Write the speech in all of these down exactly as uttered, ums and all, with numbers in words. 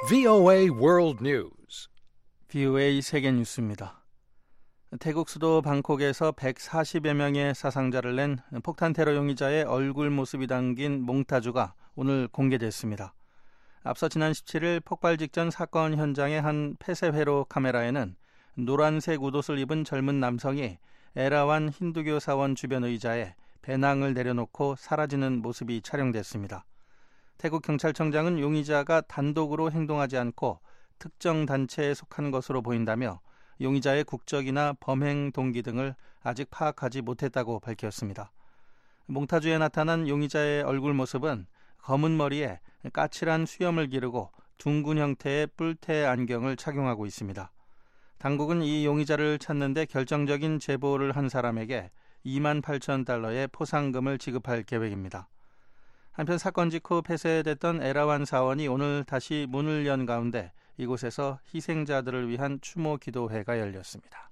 브이오에이 World News. 브이오에이 세계 뉴스입니다. 태국 수도 방콕에서 백사십여 명의 사상자를 낸 폭탄 테러 용의자의 얼굴 모습이 담긴 몽타주가 오늘 공개됐습니다. 앞서 지난 십칠일 폭발 직전 사건 현장의 한 폐쇄회로 카메라에는 노란색 웃옷을 입은 젊은 남성이 에라완 힌두교 사원 주변 의자에 배낭을 내려놓고 사라지는 모습이 촬영됐습니다. 태국 경찰청장은 용의자가 단독으로 행동하지 않고 특정 단체에 속한 것으로 보인다며 용의자의 국적이나 범행 동기 등을 아직 파악하지 못했다고 밝혔습니다. 몽타주에 나타난 용의자의 얼굴 모습은 검은 머리에 까칠한 수염을 기르고 둥근 형태의 뿔테 안경을 착용하고 있습니다. 당국은 이 용의자를 찾는 데 결정적인 제보를 한 사람에게 이만 팔천 달러의 포상금을 지급할 계획입니다. 한편 사건 직후 폐쇄됐던 에라완 사원이 오늘 다시 문을 연 가운데 이곳에서 희생자들을 위한 추모 기도회가 열렸습니다.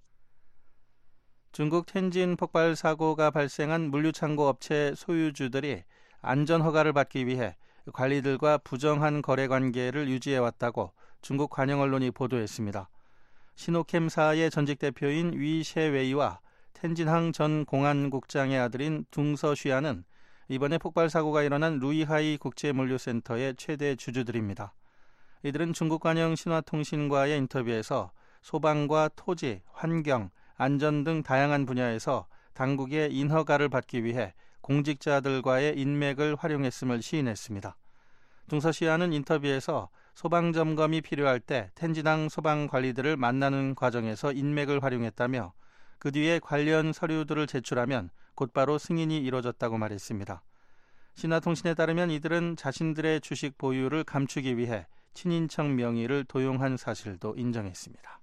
중국 텐진 폭발 사고가 발생한 물류창고 업체 소유주들이 안전 허가를 받기 위해 관리들과 부정한 거래 관계를 유지해왔다고 중국 관영 언론이 보도했습니다. 시노캠사의 전직 대표인 위 셰웨이와 텐진항 전 공안국장의 아들인 둥서 쉬아는 이번에 폭발 사고가 일어난 루이하이 국제물류센터의 최대 주주들입니다. 이들은 중국 관영 신화통신과의 인터뷰에서 소방과 토지, 환경, 안전 등 다양한 분야에서 당국의 인허가를 받기 위해 공직자들과의 인맥을 활용했음을 시인했습니다. 둥서 쉬아는 인터뷰에서 소방 점검이 필요할 때 텐진항 소방 관리들을 만나는 과정에서 인맥을 활용했다며 그 뒤에 관련 서류들을 제출하면 곧바로 승인이 이뤄졌다고 말했습니다. 신화통신에 따르면 이들은 자신들의 주식 보유를 감추기 위해 친인척 명의를 도용한 사실도 인정했습니다.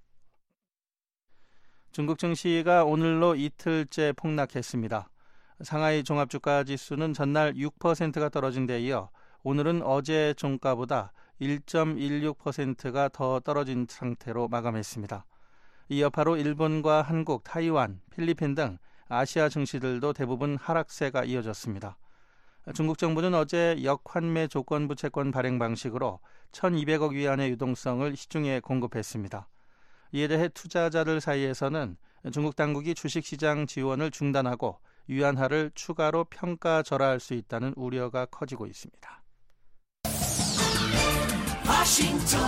중국 증시가 오늘로 이틀째 폭락했습니다. 상하이 종합주가 지수는 전날 육 퍼센트가 떨어진 데 이어 오늘은 어제 종가보다 일 점 일육 퍼센트가 더 떨어진 상태로 마감했습니다. 이 여파로 일본과 한국, 타이완, 필리핀 등 아시아 증시들도 대부분 하락세가 이어졌습니다. 중국 정부는 어제 역환매 조건부 채권 발행 방식으로 천이백억 위안의 유동성을 시중에 공급했습니다. 이에 대해 투자자들 사이에서는 중국 당국이 주식시장 지원을 중단하고 위안화를 추가로 평가절하할 수 있다는 우려가 커지고 있습니다. 워싱턴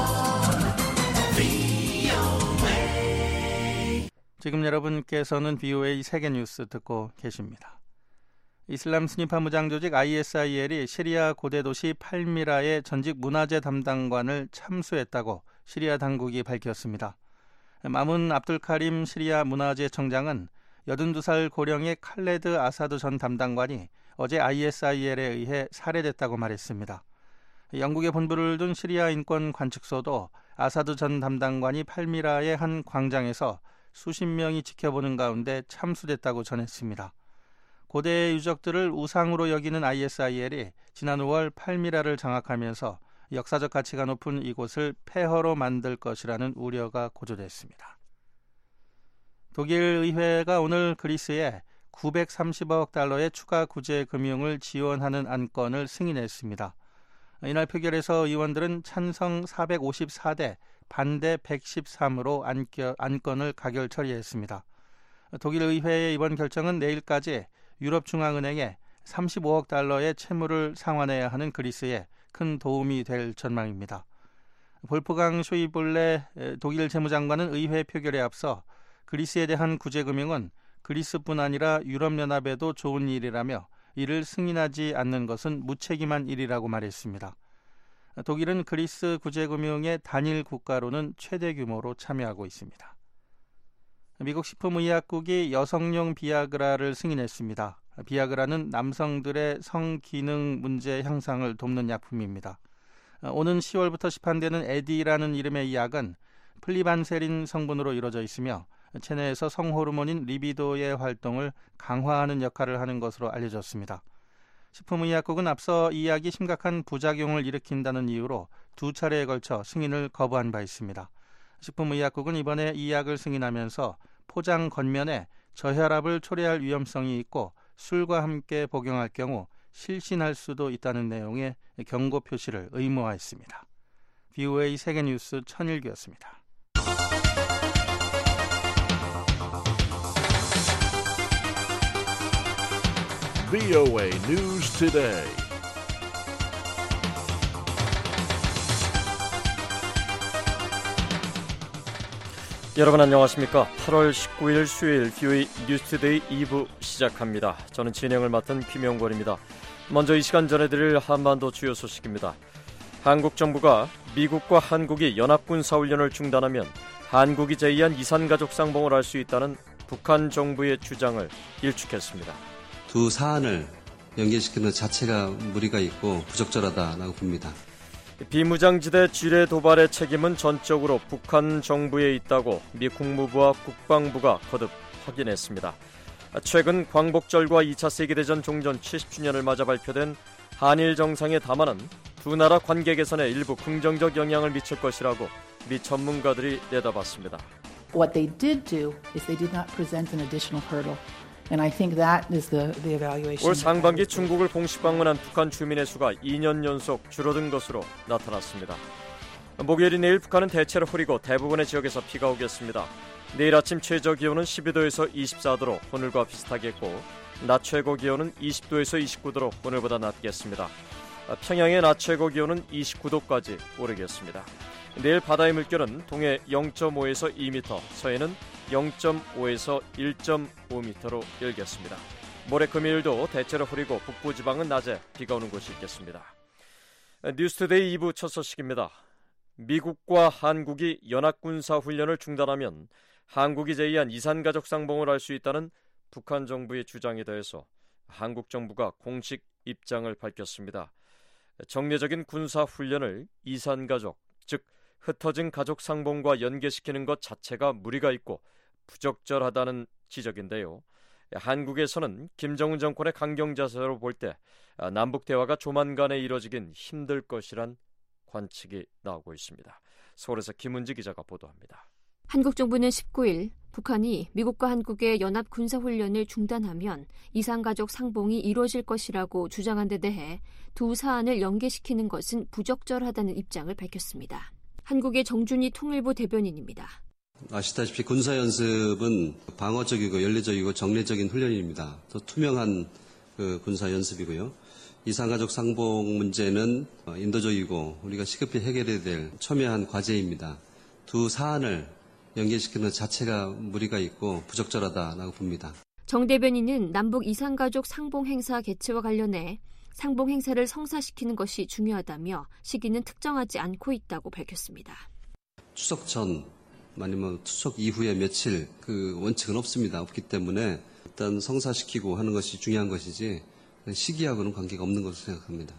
지금 여러분께서는 브이오에이 세계뉴스 듣고 계십니다. 이슬람 스니파 무장조직 아이에스아이엘이 시리아 고대 도시 팔미라의 전직 문화재 담당관을 참수했다고 시리아 당국이 밝혔습니다. 마문 압둘카림 시리아 문화재청장은 여든두 살 고령의 칼레드 아사드 전 담당관이 어제 아이에스아이엘에 의해 살해됐다고 말했습니다. 영국의 본부를 둔 시리아 인권관측소도 아사드 전 담당관이 팔미라의 한 광장에서 수십 명이 지켜보는 가운데 참수됐다고 전했습니다. 고대 유적들을 우상으로 여기는 아이에스아이엘이 지난 오월 팔미라를 장악하면서 역사적 가치가 높은 이곳을 폐허로 만들 것이라는 우려가 고조됐습니다. 독일 의회가 오늘 그리스에 구백삼십억 달러의 추가 구제 금융을 지원하는 안건을 승인했습니다. 이날 표결에서 의원들은 찬성 사백오십사 대 반대 백십삼으로 안건을 가결 처리했습니다. 독일 의회의 이번 결정은 내일까지 유럽중앙은행에 삼십오억 달러의 채무를 상환해야 하는 그리스에 큰 도움이 될 전망입니다. 볼프강 쇼이블레 독일 재무장관은 의회 표결에 앞서 그리스에 대한 구제금융은 그리스뿐 아니라 유럽연합에도 좋은 일이라며 이를 승인하지 않는 것은 무책임한 일이라고 말했습니다. 독일은 그리스 구제금융의 단일 국가로는 최대 규모로 참여하고 있습니다. 미국 식품의약국이 여성용 비아그라를 승인했습니다. 비아그라는 남성들의 성기능 문제 향상을 돕는 약품입니다. 오는 시월부터 시판되는 에디라는 이름의 이 약은 플리반세린 성분으로 이루어져 있으며 체내에서 성호르몬인 리비도의 활동을 강화하는 역할을 하는 것으로 알려졌습니다. 식품의약국은 앞서 이 약이 심각한 부작용을 일으킨다는 이유로 두 차례에 걸쳐 승인을 거부한 바 있습니다. 식품의약국은 이번에 이 약을 승인하면서 포장 겉면에 저혈압을 초래할 위험성이 있고 술과 함께 복용할 경우 실신할 수도 있다는 내용의 경고 표시를 의무화했습니다. 브이오에이 세계뉴스 천일규였습니다. 브이오에이 News Today. 여러분 안녕하십니까? 팔월 십구일 수요일 브이오에이 뉴스투데이 이 부 시작합니다. 저는 진행을 맡은 김영권입니다. 먼저 이 시간 전해드릴 한반도 주요 소식입니다. 한국 정부가 미국과 한국이 연합군사훈련을 중단하면 한국이 제의한 이산가족 상봉을 할 수 있다는 북한 정부의 주장을 일축했습니다. 두 사안을 연계시키는 자체가 무리가 있고 부적절하다고 봅니다. 비무장지대 지뢰 도발의 책임은 전적으로 북한 정부에 있다고 미 국무부와 국방부가 거듭 확인했습니다. 최근 광복절과 이 차 세계대전 종전 칠십 주년을 맞아 발표된 한일 정상의 담화는 두 나라 관계 개선에 일부 긍정적 영향을 미칠 것이라고 미 전문가들이 내다봤습니다. What they did do is they did not present an additional hurdle. And I think that is the, the evaluation. 올 상반기 중국을 공식 방문한 북한 주민의 수가 이 년 연속 줄어든 것으로 나타났습니다. 목요일인 내일 북한은 대체로 흐리고 대부분의 지역에서 비가 오겠습니다. 내일 아침 최저 기온은 십이 도에서 이십사 도로 오늘과 비슷하겠고 낮 최고 기온은 이십 도에서 이십구 도로 오늘보다 낮겠습니다. 평양의 낮 최고 기온은 이십구 도까지 오르겠습니다. 내일 바다의 물결은 동해 영 점 오에서 이 미터, 서해는 영 점 오에서 일 점 오 미터로 일겠습니다. 모레 금요일도 대체로 흐리고 북부지방은 낮에 비가 오는 곳이 있겠습니다. 뉴스투데이 이 부 첫 소식입니다. 미국과 한국이 연합군사훈련을 중단하면 한국이 제의한 이산가족 상봉을 할 수 있다는 북한 정부의 주장에 대해서 한국 정부가 공식 입장을 밝혔습니다. 정례적인 군사훈련을 이산가족, 즉 흩어진 가족 상봉과 연계시키는 것 자체가 무리가 있고 부적절하다는 지적인데요. 한국에서는 김정은 정권의 강경 자세로 볼 때 남북 대화가 조만간에 이뤄지긴 힘들 것이란 관측이 나오고 있습니다. 서울에서 김은지 기자가 보도합니다. 한국 정부는 십구일 북한이 미국과 한국의 연합 군사훈련을 중단하면 이산가족 상봉이 이루어질 것이라고 주장한 데 대해 두 사안을 연계시키는 것은 부적절하다는 입장을 밝혔습니다. 한국의 정준희 통일부 대변인입니다. 아시다시피 군사연습은 방어적이고 연례적이고 정례적인 훈련입니다. 더 투명한 그 군사연습이고요. 이산가족 상봉 문제는 인도적이고 우리가 시급히 해결해야 될 첨예한 과제입니다. 두 사안을 연계시키는 자체가 무리가 있고 부적절하다고 봅니다. 정 대변인은 남북 이산가족 상봉 행사 개최와 관련해 상봉 행사를 성사시키는 것이 중요하다며 시기는 특정하지 않고 있다고 밝혔습니다. 추석 전 아니면 추석 이후에 며칠 그 원칙은 없습니다. 없기 때문에 일단 성사시키고 하는 것이 중요한 것이지 시기하고는 관계가 없는 것으로 생각합니다.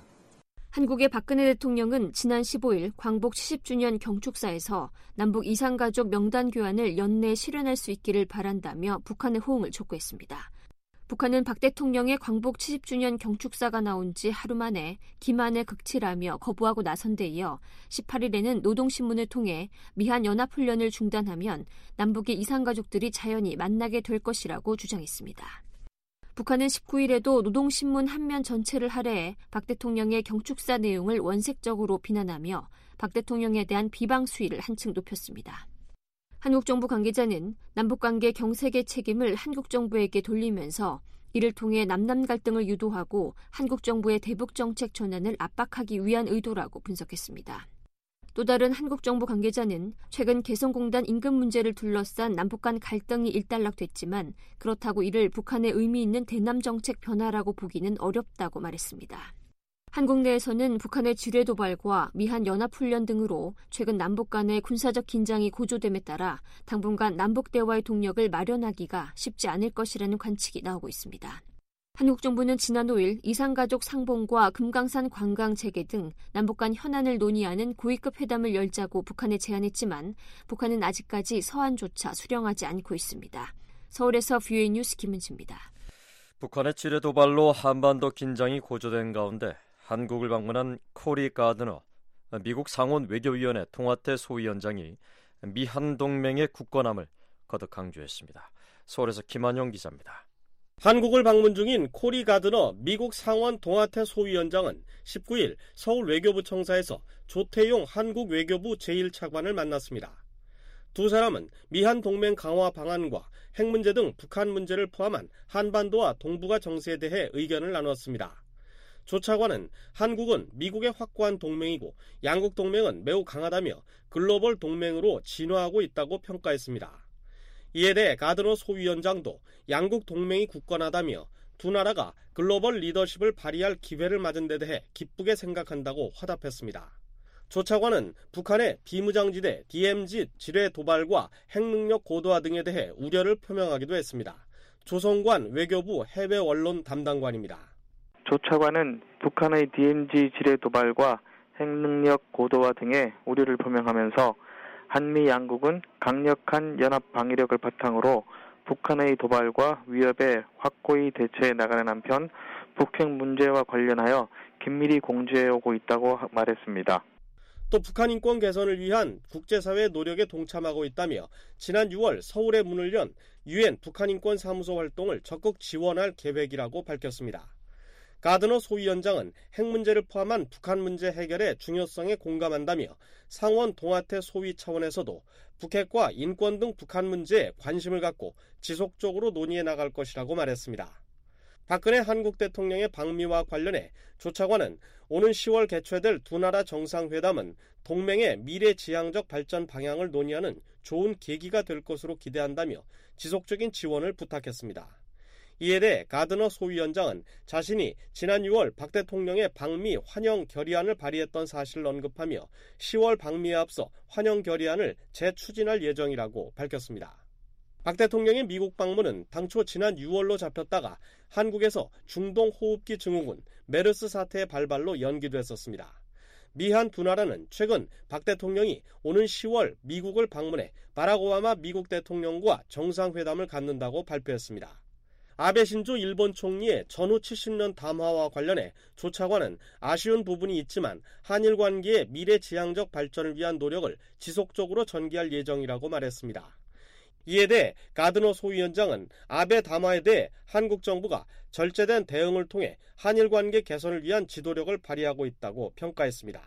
한국의 박근혜 대통령은 지난 십오일 광복 칠십 주년 경축사에서 남북 이산가족 명단 교환을 연내 실현할 수 있기를 바란다며 북한의 호응을 촉구했습니다. 북한은 박 대통령의 광복 칠십 주년 경축사가 나온 지 하루 만에 기만에 극치라며 거부하고 나선 데 이어 십팔일에는 노동신문을 통해 미한 연합훈련을 중단하면 남북의 이산가족들이 자연히 만나게 될 것이라고 주장했습니다. 북한은 십구일에도 노동신문 한 면 전체를 할애해 박 대통령의 경축사 내용을 원색적으로 비난하며 박 대통령에 대한 비방 수위를 한층 높였습니다. 한국 정부 관계자는 남북관계 경색의 책임을 한국 정부에게 돌리면서 이를 통해 남남 갈등을 유도하고 한국 정부의 대북 정책 전환을 압박하기 위한 의도라고 분석했습니다. 또 다른 한국 정부 관계자는 최근 개성공단 인근 문제를 둘러싼 남북 간 갈등이 일단락됐지만 그렇다고 이를 북한의 의미 있는 대남 정책 변화라고 보기는 어렵다고 말했습니다. 한국 내에서는 북한의 지뢰 도발과 미한 연합훈련 등으로 최근 남북 간의 군사적 긴장이 고조됨에 따라 당분간 남북 대화의 동력을 마련하기가 쉽지 않을 것이라는 관측이 나오고 있습니다. 한국 정부는 지난 오일 이산가족 상봉과 금강산 관광 재개 등 남북 간 현안을 논의하는 고위급 회담을 열자고 북한에 제안했지만 북한은 아직까지 서한조차 수령하지 않고 있습니다. 서울에서 브이오에이 뉴스 김은지입니다. 북한의 지뢰 도발로 한반도 긴장이 고조된 가운데 한국을 방문한 코리 가드너 미국 상원 외교위원회 통화태 소위원장이 미한 동맹의 굳건함을 거듭 강조했습니다. 서울에서 김한영 기자입니다. 한국을 방문 중인 코리 가드너 미국 상원 동아태 소위원장은 십구 일 서울 외교부 청사에서 조태용 한국 외교부 제일 차관을 만났습니다. 두 사람은 미한 동맹 강화 방안과 핵 문제 등 북한 문제를 포함한 한반도와 동북아 정세에 대해 의견을 나눴습니다. 조 차관은 한국은 미국의 확고한 동맹이고 양국 동맹은 매우 강하다며 글로벌 동맹으로 진화하고 있다고 평가했습니다. 이에 대해 가드너 소위원장도 양국 동맹이 굳건하다며 두 나라가 글로벌 리더십을 발휘할 기회를 맞은 데 대해 기쁘게 생각한다고 화답했습니다. 조 차관은 북한의 비무장지대 디엠지 지뢰 도발과 핵능력 고도화 등에 대해 우려를 표명하기도 했습니다. 조성관 외교부 해외 언론 담당관입니다. 조 차관은 북한의 디엠지 지뢰 도발과 핵능력 고도화 등의 우려를 표명하면서 한미 양국은 강력한 연합 방위력을 바탕으로 북한의 도발과 위협에 확고히 대처해 나가는 한편 북핵 문제와 관련하여 긴밀히 공조해오고 있다고 말했습니다. 또 북한 인권 개선을 위한 국제사회의 노력에 동참하고 있다며 지난 유월 서울에 문을 연 유엔 북한 인권 사무소 활동을 적극 지원할 계획이라고 밝혔습니다. 가드너 소위원장은 핵 문제를 포함한 북한 문제 해결의 중요성에 공감한다며 상원 동아태 소위 차원에서도 북핵과 인권 등 북한 문제에 관심을 갖고 지속적으로 논의해 나갈 것이라고 말했습니다. 박근혜 한국 대통령의 방미와 관련해 조 차관은 오는 시월 개최될 두 나라 정상회담은 동맹의 미래지향적 발전 방향을 논의하는 좋은 계기가 될 것으로 기대한다며 지속적인 지원을 부탁했습니다. 이에 대해 가드너 소위원장은 자신이 지난 유월 박 대통령의 방미 환영 결의안을 발의했던 사실을 언급하며 시월 방미에 앞서 환영 결의안을 재추진할 예정이라고 밝혔습니다. 박 대통령의 미국 방문은 당초 지난 유월로 잡혔다가 한국에서 중동호흡기 증후군 메르스 사태의 발발로 연기됐었습니다. 미한 두 나라는 최근 박 대통령이 오는 시월 미국을 방문해 바락 오바마 미국 대통령과 정상회담을 갖는다고 발표했습니다. 아베 신조 일본 총리의 전후 칠십 년 담화와 관련해 조 차관은 아쉬운 부분이 있지만 한일 관계의 미래지향적 발전을 위한 노력을 지속적으로 전개할 예정이라고 말했습니다. 이에 대해 가드너 소위원장은 아베 담화에 대해 한국 정부가 절제된 대응을 통해 한일 관계 개선을 위한 지도력을 발휘하고 있다고 평가했습니다.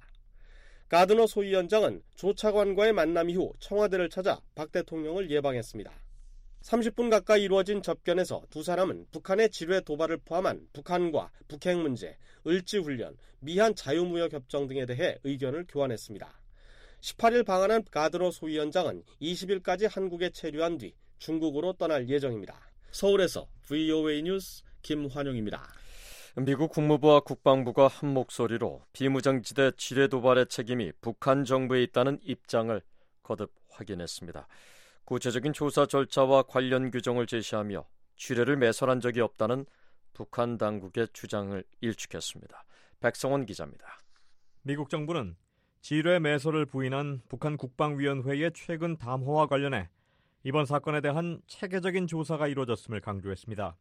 가드너 소위원장은 조 차관과의 만남 이후 청와대를 찾아 박 대통령을 예방했습니다. 삼십 분 가까이 이루어진 접견에서 두 사람은 북한의 지뢰 도발을 포함한 북한과 북핵 문제, 을지훈련, 미한 자유무역 협정 등에 대해 의견을 교환했습니다. 십팔 일 방한한 가드너 소위원장은 이십 일까지 한국에 체류한 뒤 중국으로 떠날 예정입니다. 서울에서 브이오에이 뉴스 김환용입니다. 미국 국무부와 국방부가 한 목소리로 비무장지대 지뢰 도발의 책임이 북한 정부에 있다는 입장을 거듭 확인했습니다. 구체적인 조사 절차와 관련 규정을 제시하며 지뢰를 매설한 적이 없다는 북한 당국의 주장을 일축했습니다. 백성원 기자입니다. 미국 정부는 지뢰 매설을 부인한 북한 국방위원회의 최근 담화와 관련해 이번 사건에 대한 체계적인 조사가 이루어졌음을 강조했습니다.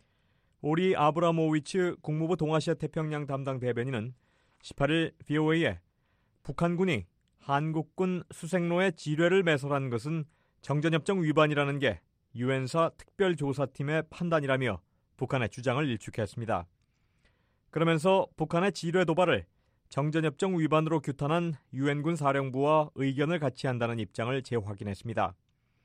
오리 아브라모위츠 국무부 동아시아 태평양 담당 대변인은 십팔 일 브이오에이에 북한군이 한국군 수색로에 지뢰를 매설한 것은 정전협정 위반이라는 게 유엔사 특별조사팀의 판단이라며 북한의 주장을 일축했습니다. 그러면서 북한의 지뢰 도발을 정전협정 위반으로 규탄한 유엔군 사령부와 의견을 같이 한다는 입장을 재확인했습니다.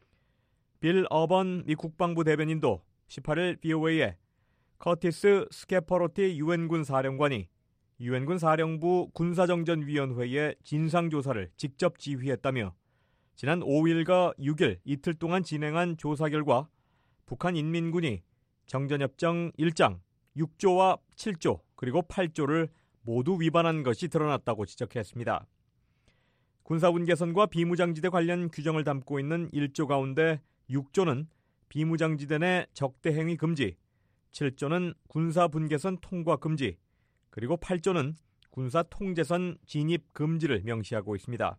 빌 어번 미 국방부 대변인도 십팔 일 브이오에이에 커티스 스케퍼로티 유엔군 사령관이 유엔군 사령부 군사정전위원회의 진상조사를 직접 지휘했다며 지난 오 일과 육 일 이틀 동안 진행한 조사 결과 북한 인민군이 정전협정 일 장 육 조와 칠 조 그리고 팔 조를 모두 위반한 것이 드러났다고 지적했습니다. 군사분 개선과 비무장지대 관련 규정을 담고 있는 일 조 가운데 육 조는 비무장지대 내 적대 행위 금지, 칠 조는 군사분계선 통과 금지, 그리고 팔 조는 군사 통제선 진입 금지를 명시하고 있습니다.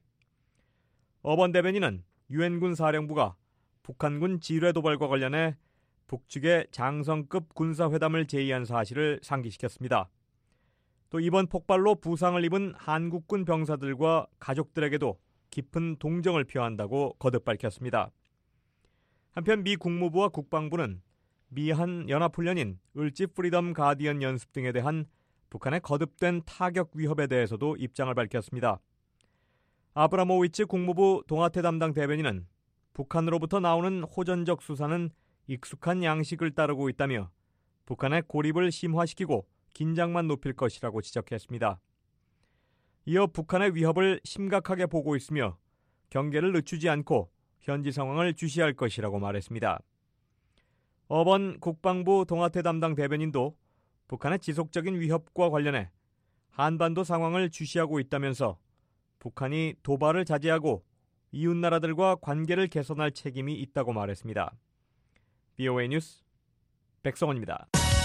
어번 대변인은 유엔군 사령부가 북한군 지뢰 도발과 관련해 북측에 장성급 군사회담을 제의한 사실을 상기시켰습니다. 또 이번 폭발로 부상을 입은 한국군 병사들과 가족들에게도 깊은 동정을 표한다고 거듭 밝혔습니다. 한편 미 국무부와 국방부는 미한 연합훈련인 을지 프리덤 가디언 연습 등에 대한 북한의 거듭된 타격 위협에 대해서도 입장을 밝혔습니다. 아브라모위치 국무부 동아태 담당 대변인은 북한으로부터 나오는 호전적 수사는 익숙한 양식을 따르고 있다며 북한의 고립을 심화시키고 긴장만 높일 것이라고 지적했습니다. 이어 북한의 위협을 심각하게 보고 있으며 경계를 늦추지 않고 현지 상황을 주시할 것이라고 말했습니다. 어번 국방부 동아태 담당 대변인도 북한의 지속적인 위협과 관련해 한반도 상황을 주시하고 있다면서 북한이 도발을 자제하고 이웃나라들과 관계를 개선할 책임이 있다고 말했습니다. 비오에이 뉴스 백성원입니다.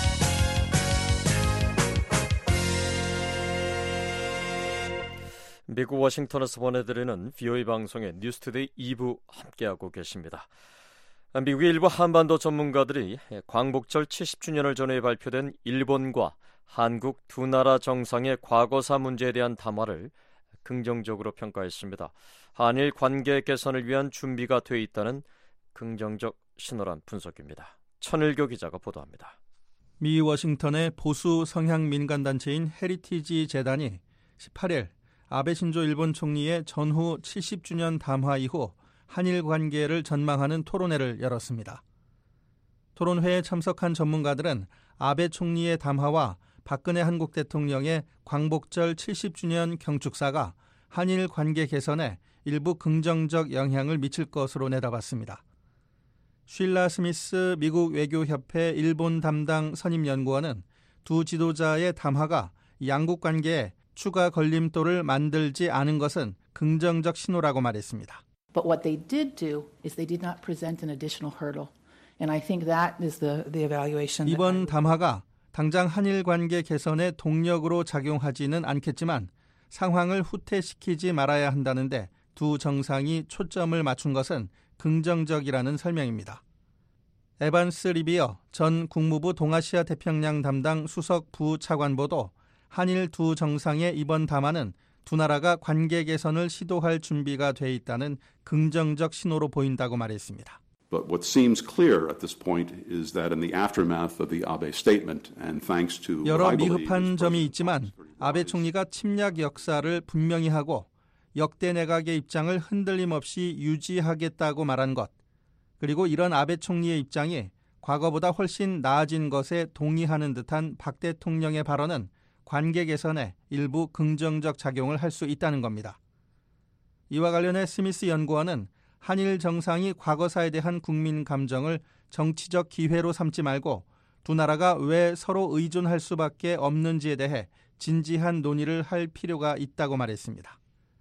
미국 워싱턴에서 보내드리는 비오에이 방송의 뉴스투데이 이 부 함께하고 계십니다. 미국의 일부 한반도 전문가들이 광복절 칠십 주년을 전후에 발표된 일본과 한국 두 나라 정상의 과거사 문제에 대한 담화를 긍정적으로 평가했습니다. 한일 관계 개선을 위한 준비가 돼 있다는 긍정적 신호란 분석입니다. 천일교 기자가 보도합니다. 미 워싱턴의 보수 성향 민간단체인 헤리티지 재단이 십팔 일 아베 신조 일본 총리의 전후 칠십 주년 담화 이후 한일 관계를 전망하는 토론회를 열었습니다. 토론회에 참석한 전문가들은 아베 총리의 담화와 박근혜 한국 대통령의 광복절 칠십 주년 경축사가 한일 관계 개선에 일부 긍정적 영향을 미칠 것으로 내다봤습니다. 쉴라 스미스 미국 외교협회 일본 담당 선임연구원은 두 지도자의 담화가 양국 관계에 추가 걸림돌을 만들지 않은 것은 긍정적 신호라고 말했습니다. But what they did do is they did not present an additional hurdle. And I think that is the, the evaluation. 이번 담화가 당장 한일 관계 개선의 동력으로 작용하지는 않겠지만 상황을 후퇴시키지 말아야 한다는데 두 정상이 초점을 맞춘 것은 긍정적이라는 설명입니다. 에반스 리비어 전 국무부 동아시아 태평양 담당 수석 부차관보도 한일 두 정상의 이번 담화는 두 나라가 관계 개선을 시도할 준비가 돼 있다는 긍정적 신호로 보인다고 말했습니다. But what seems clear at this point is that in the aftermath of the Abe statement and thanks to 여러 미흡한 점이 있지만 아베 총리가 침략 역사를 분명히 하고 역대 내각의 입장을 흔들림 없이 유지하겠다고 말한 것, 그리고 이런 아베 총리의 입장이 과거보다 훨씬 나아진 것에 동의하는 듯한 박 대통령의 발언은 관계 개선에 일부 긍정적 작용을 할 수 있다는 겁니다. 이와 관련해 스미스 연구원은 한일 정상이 과거사에 대한 국민 감정을 정치적 기회로 삼지 말고 두 나라가 왜 서로 의존할 수밖에 없는지에 대해 진지한 논의를 할 필요가 있다고 말했습니다.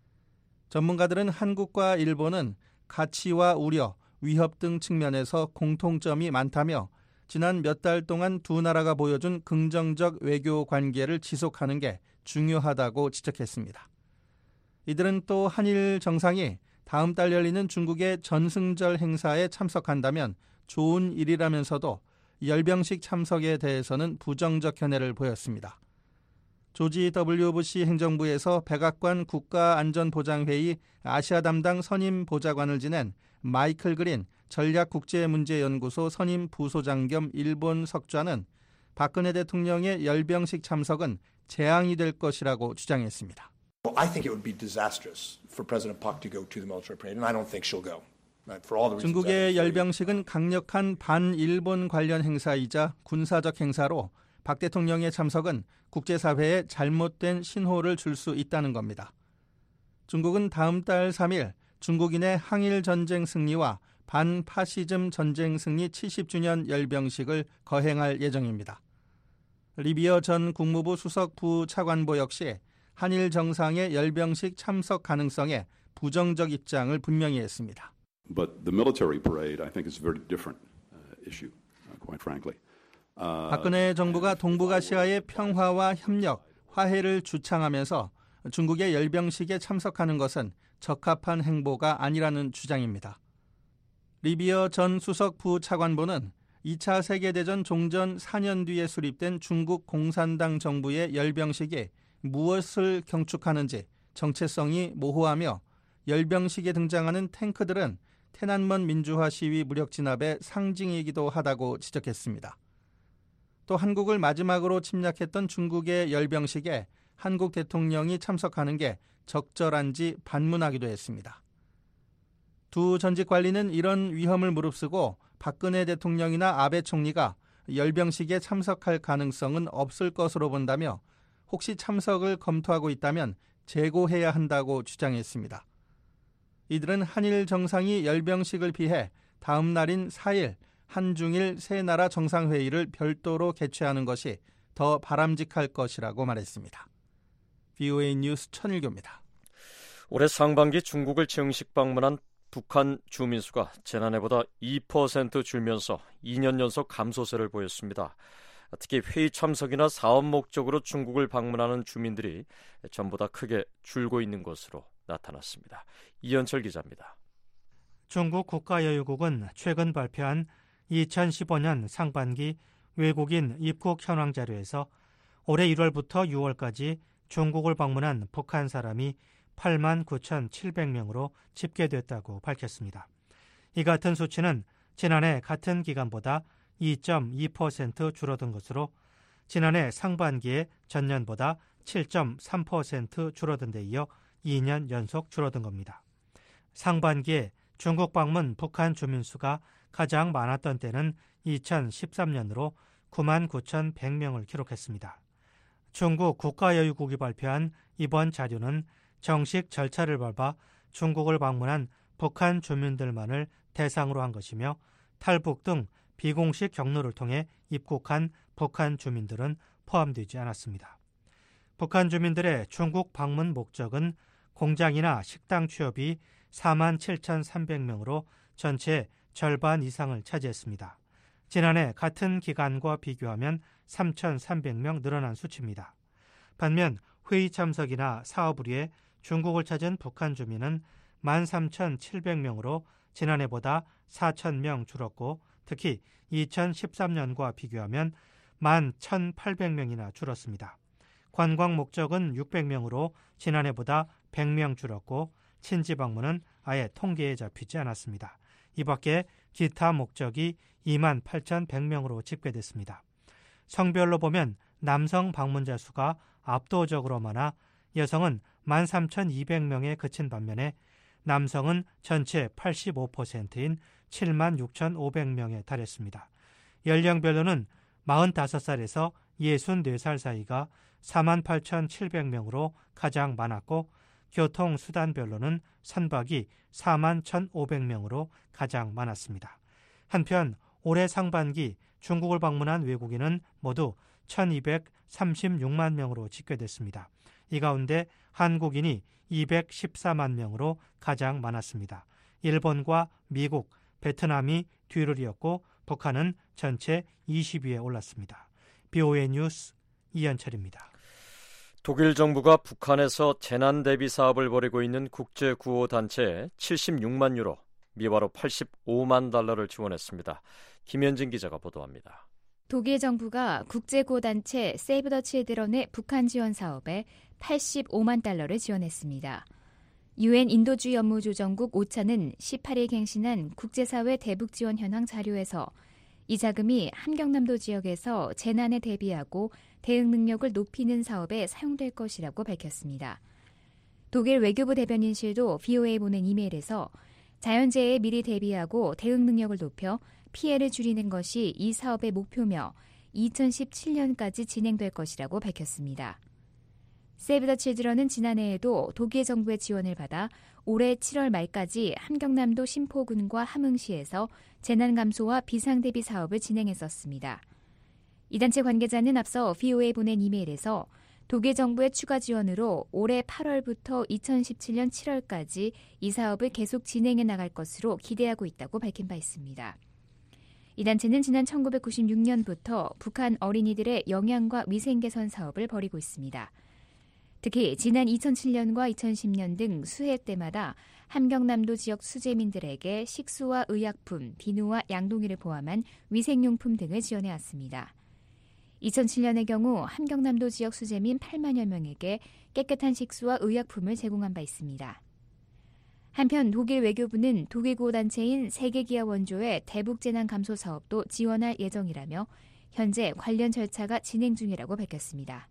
전문가들은 한국과 일본은 가치와 우려, 위협 등 측면에서 공통점이 많다며 지난 몇 달 동안 두 나라가 보여준 긍정적 외교 관계를 지속하는 게 중요하다고 지적했습니다. 이들은 또 한일 정상이 다음 달 열리는 중국의 전승절 행사에 참석한다면 좋은 일이라면서도 열병식 참석에 대해서는 부정적 견해를 보였습니다. 조지 더블유 부시 행정부에서 백악관 국가안전보장회의 아시아 담당 선임 보좌관을 지낸 마이클 그린 전략국제문제연구소 선임 부소장 겸 일본 석좌는 박근혜 대통령의 열병식 참석은 재앙이 될 것이라고 주장했습니다. Well, I think it would be disastrous for President Park to go to the military parade, and I don't think she'll go. For all the reasons. 중국의 열병식은 강력한 반일본 관련 행사이자 군사적 행사로 박 대통령의 참석은 국제사회에 잘못된 신호를 줄 수 있다는 겁니다. 중국은 다음 달 삼 일 중국인의 항일 전쟁 승리와 반파시즘 전쟁 승리 칠십 주년 열병식을 거행할 예정입니다. 리비어 전 국무부 수석 부차관보 역시 한일 정상의 열병식 참석 가능성에 부정적 입장을 분명히 했습니다. But the military parade, I think, is a very different issue, quite frankly. 박근혜 정부가 동북아시아의 평화와 협력, 화해를 주창하면서 중국의 열병식에 참석하는 것은 적합한 행보가 아니라는 주장입니다. 리비어 전 수석 부차관보는 이 차 세계대전 종전 사 년 뒤에 수립된 중국 공산당 정부의 열병식이 무엇을 경축하는지 정체성이 모호하며 열병식에 등장하는 탱크들은 天安문 민주화 시위 무력 진압의 상징이기도 하다고 지적했습니다. 또 한국을 마지막으로 침략했던 중국의 열병식에 한국 대통령이 참석하는 게 적절한지 반문하기도 했습니다. 두 전직 관리는 이런 위험을 무릅쓰고 박근혜 대통령이나 아베 총리가 열병식에 참석할 가능성은 없을 것으로 본다며 혹시 참석을 검토하고 있다면 재고해야 한다고 주장했습니다. 이들은 한일 정상이 열병식을 피해 다음 날인 사 일 한중일 세 나라 정상회의를 별도로 개최하는 것이 더 바람직할 것이라고 말했습니다. 브이오에이 뉴스 천일교입니다. 올해 상반기 중국을 정식 방문한 북한 주민 수가 지난해보다 이 퍼센트 줄면서 이 년 연속 감소세를 보였습니다. 특히 회의 참석이나 사업 목적으로 중국을 방문하는 주민들이 전보다 크게 줄고 있는 것으로 나타났습니다. 이현철 기자입니다. 중국 국가여유국은 최근 발표한 이천십오 년 상반기 외국인 입국 현황 자료에서 올해 일월부터 유월까지 중국을 방문한 북한 사람이 팔만 구천칠백 명으로 집계됐다고 밝혔습니다. 이 같은 수치는 지난해 같은 기간보다 이 점 이 퍼센트 줄어든 것으로 지난해 상반기에 전년보다 칠 점 삼 퍼센트 줄어든 데 이어 이 년 연속 줄어든 겁니다. 상반기에 중국 방문 북한 주민 수가 가장 많았던 때는 이천십삼 년으로 구만 구천백 명을 기록했습니다. 중국 국가여유국이 발표한 이번 자료는 정식 절차를 밟아 중국을 방문한 북한 주민들만을 대상으로 한 것이며 탈북 등 비공식 경로를 통해 입국한 북한 주민들은 포함되지 않았습니다. 북한 주민들의 중국 방문 목적은 공장이나 식당 취업이 사만 칠천삼백 명으로 전체 절반 이상을 차지했습니다. 지난해 같은 기간과 비교하면 삼천삼백 명 늘어난 수치입니다. 반면 회의 참석이나 사업을 위해 중국을 찾은 북한 주민은 만 삼천칠백 명으로 지난해보다 사천 명 줄었고 특히 이천십삼 년과 비교하면 만 천팔백 명이나 줄었습니다. 관광 목적은 육백 명으로 지난해보다 백 명 줄었고 친지 방문은 아예 통계에 잡히지 않았습니다. 이 밖에 기타 목적이 이만 팔천백 명으로 집계됐습니다. 성별로 보면 남성 방문자 수가 압도적으로 많아 여성은 만 삼천이백 명에 그친 반면에 남성은 전체 팔십오 퍼센트인 칠만 육천오백 명에 달했습니다. 연령별로는 마흔다섯 살에서 예순네 살 사이가 사만 팔천칠백 명으로 가장 많았고 교통수단별로는 선박이 사만 천오백 명으로 가장 많았습니다. 한편 올해 상반기 중국을 방문한 외국인은 모두 천이백삼십육만 명으로 집계됐습니다. 이 가운데 한국인이 이백십사만 명으로 가장 많았습니다. 일본과 미국, 베트남이 뒤를 이었고 북한은 전체 이십 위에 올랐습니다. 브이오에이 뉴스 이현철입니다. 독일 정부가 북한에서 재난 대비 사업을 벌이고 있는 국제구호단체에 칠십육만 유로, 미화로 팔십오만 달러를 지원했습니다. 김현진 기자가 보도합니다. 독일 정부가 국제구호단체 세이브 더 칠드런의 북한 지원 사업에 팔십오만 달러를 지원했습니다. 유엔 인도주의 업무조정국 오차는 십팔 일 갱신한 국제사회 대북 지원 현황 자료에서 이 자금이 함경남도 지역에서 재난에 대비하고 대응 능력을 높이는 사업에 사용될 것이라고 밝혔습니다. 독일 외교부 대변인실도 브이오에이에 보낸 이메일에서 자연재해에 미리 대비하고 대응 능력을 높여 피해를 줄이는 것이 이 사업의 목표며 이천십칠 년까지 진행될 것이라고 밝혔습니다. 세이브 더 칠드런은 지난해에도 독일 정부의 지원을 받아 올해 칠월 말까지 함경남도 신포군과 함흥시에서 재난 감소와 비상 대비 사업을 진행했었습니다. 이 단체 관계자는 앞서 브이오에이에 보낸 이메일에서 독일 정부의 추가 지원으로 올해 팔월부터 이천십칠 년 칠월까지 이 사업을 계속 진행해 나갈 것으로 기대하고 있다고 밝힌 바 있습니다. 이 단체는 지난 천구백구십육 년부터 북한 어린이들의 영양과 위생 개선 사업을 벌이고 있습니다. 특히 지난 이천칠 년과 이천십 년 등 수해 때마다 함경남도 지역 수재민들에게 식수와 의약품, 비누와 양동이를 포함한 위생용품 등을 지원해왔습니다. 이천칠 년의 경우 함경남도 지역 수재민 팔만여 명에게 깨끗한 식수와 의약품을 제공한 바 있습니다. 한편 독일 외교부는 독일고 단체인 세계기아원조의 대북재난감소 사업도 지원할 예정이라며 현재 관련 절차가 진행 중이라고 밝혔습니다.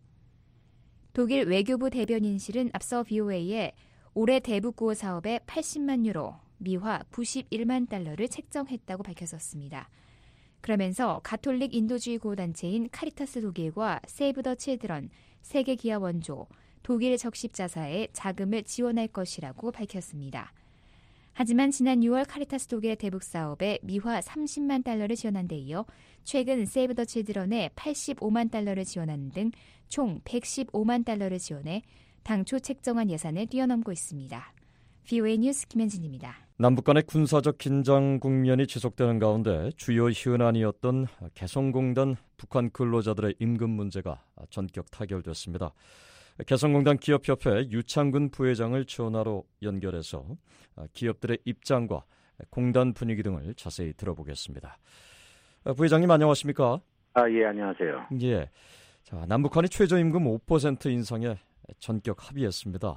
독일 외교부 대변인실은 앞서 브이오에이에 올해 대북구호 사업에 팔십만 유로, 미화 구십일만 달러를 책정했다고 밝혔었습니다. 그러면서 가톨릭 인도주의 구호단체인 카리타스 독일과 세이브 더 칠드런, 세계기아원조, 독일 적십자사에 자금을 지원할 것이라고 밝혔습니다. 하지만 지난 유월 카리타스 독일의 대북 사업에 미화 삼십만 달러를 지원한 데 이어 최근 세이브 더 칠드런에 팔십오만 달러를 지원하는 등 총 백십오만 달러를 지원해 당초 책정한 예산을 뛰어넘고 있습니다. 브이오에이 뉴스 김현진입니다. 남북 간의 군사적 긴장 국면이 지속되는 가운데 주요 현안이었던 개성공단 북한 근로자들의 임금 문제가 전격 타결됐습니다. 개성공단 기업협회 유창근 부회장을 전화로 연결해서 기업들의 입장과 공단 분위기 등을 자세히 들어보겠습니다. 부회장님 안녕하십니까? 아, 예, 안녕하세요. 예. 자, 남북한이 최저임금 오 퍼센트 인상에 전격 합의했습니다.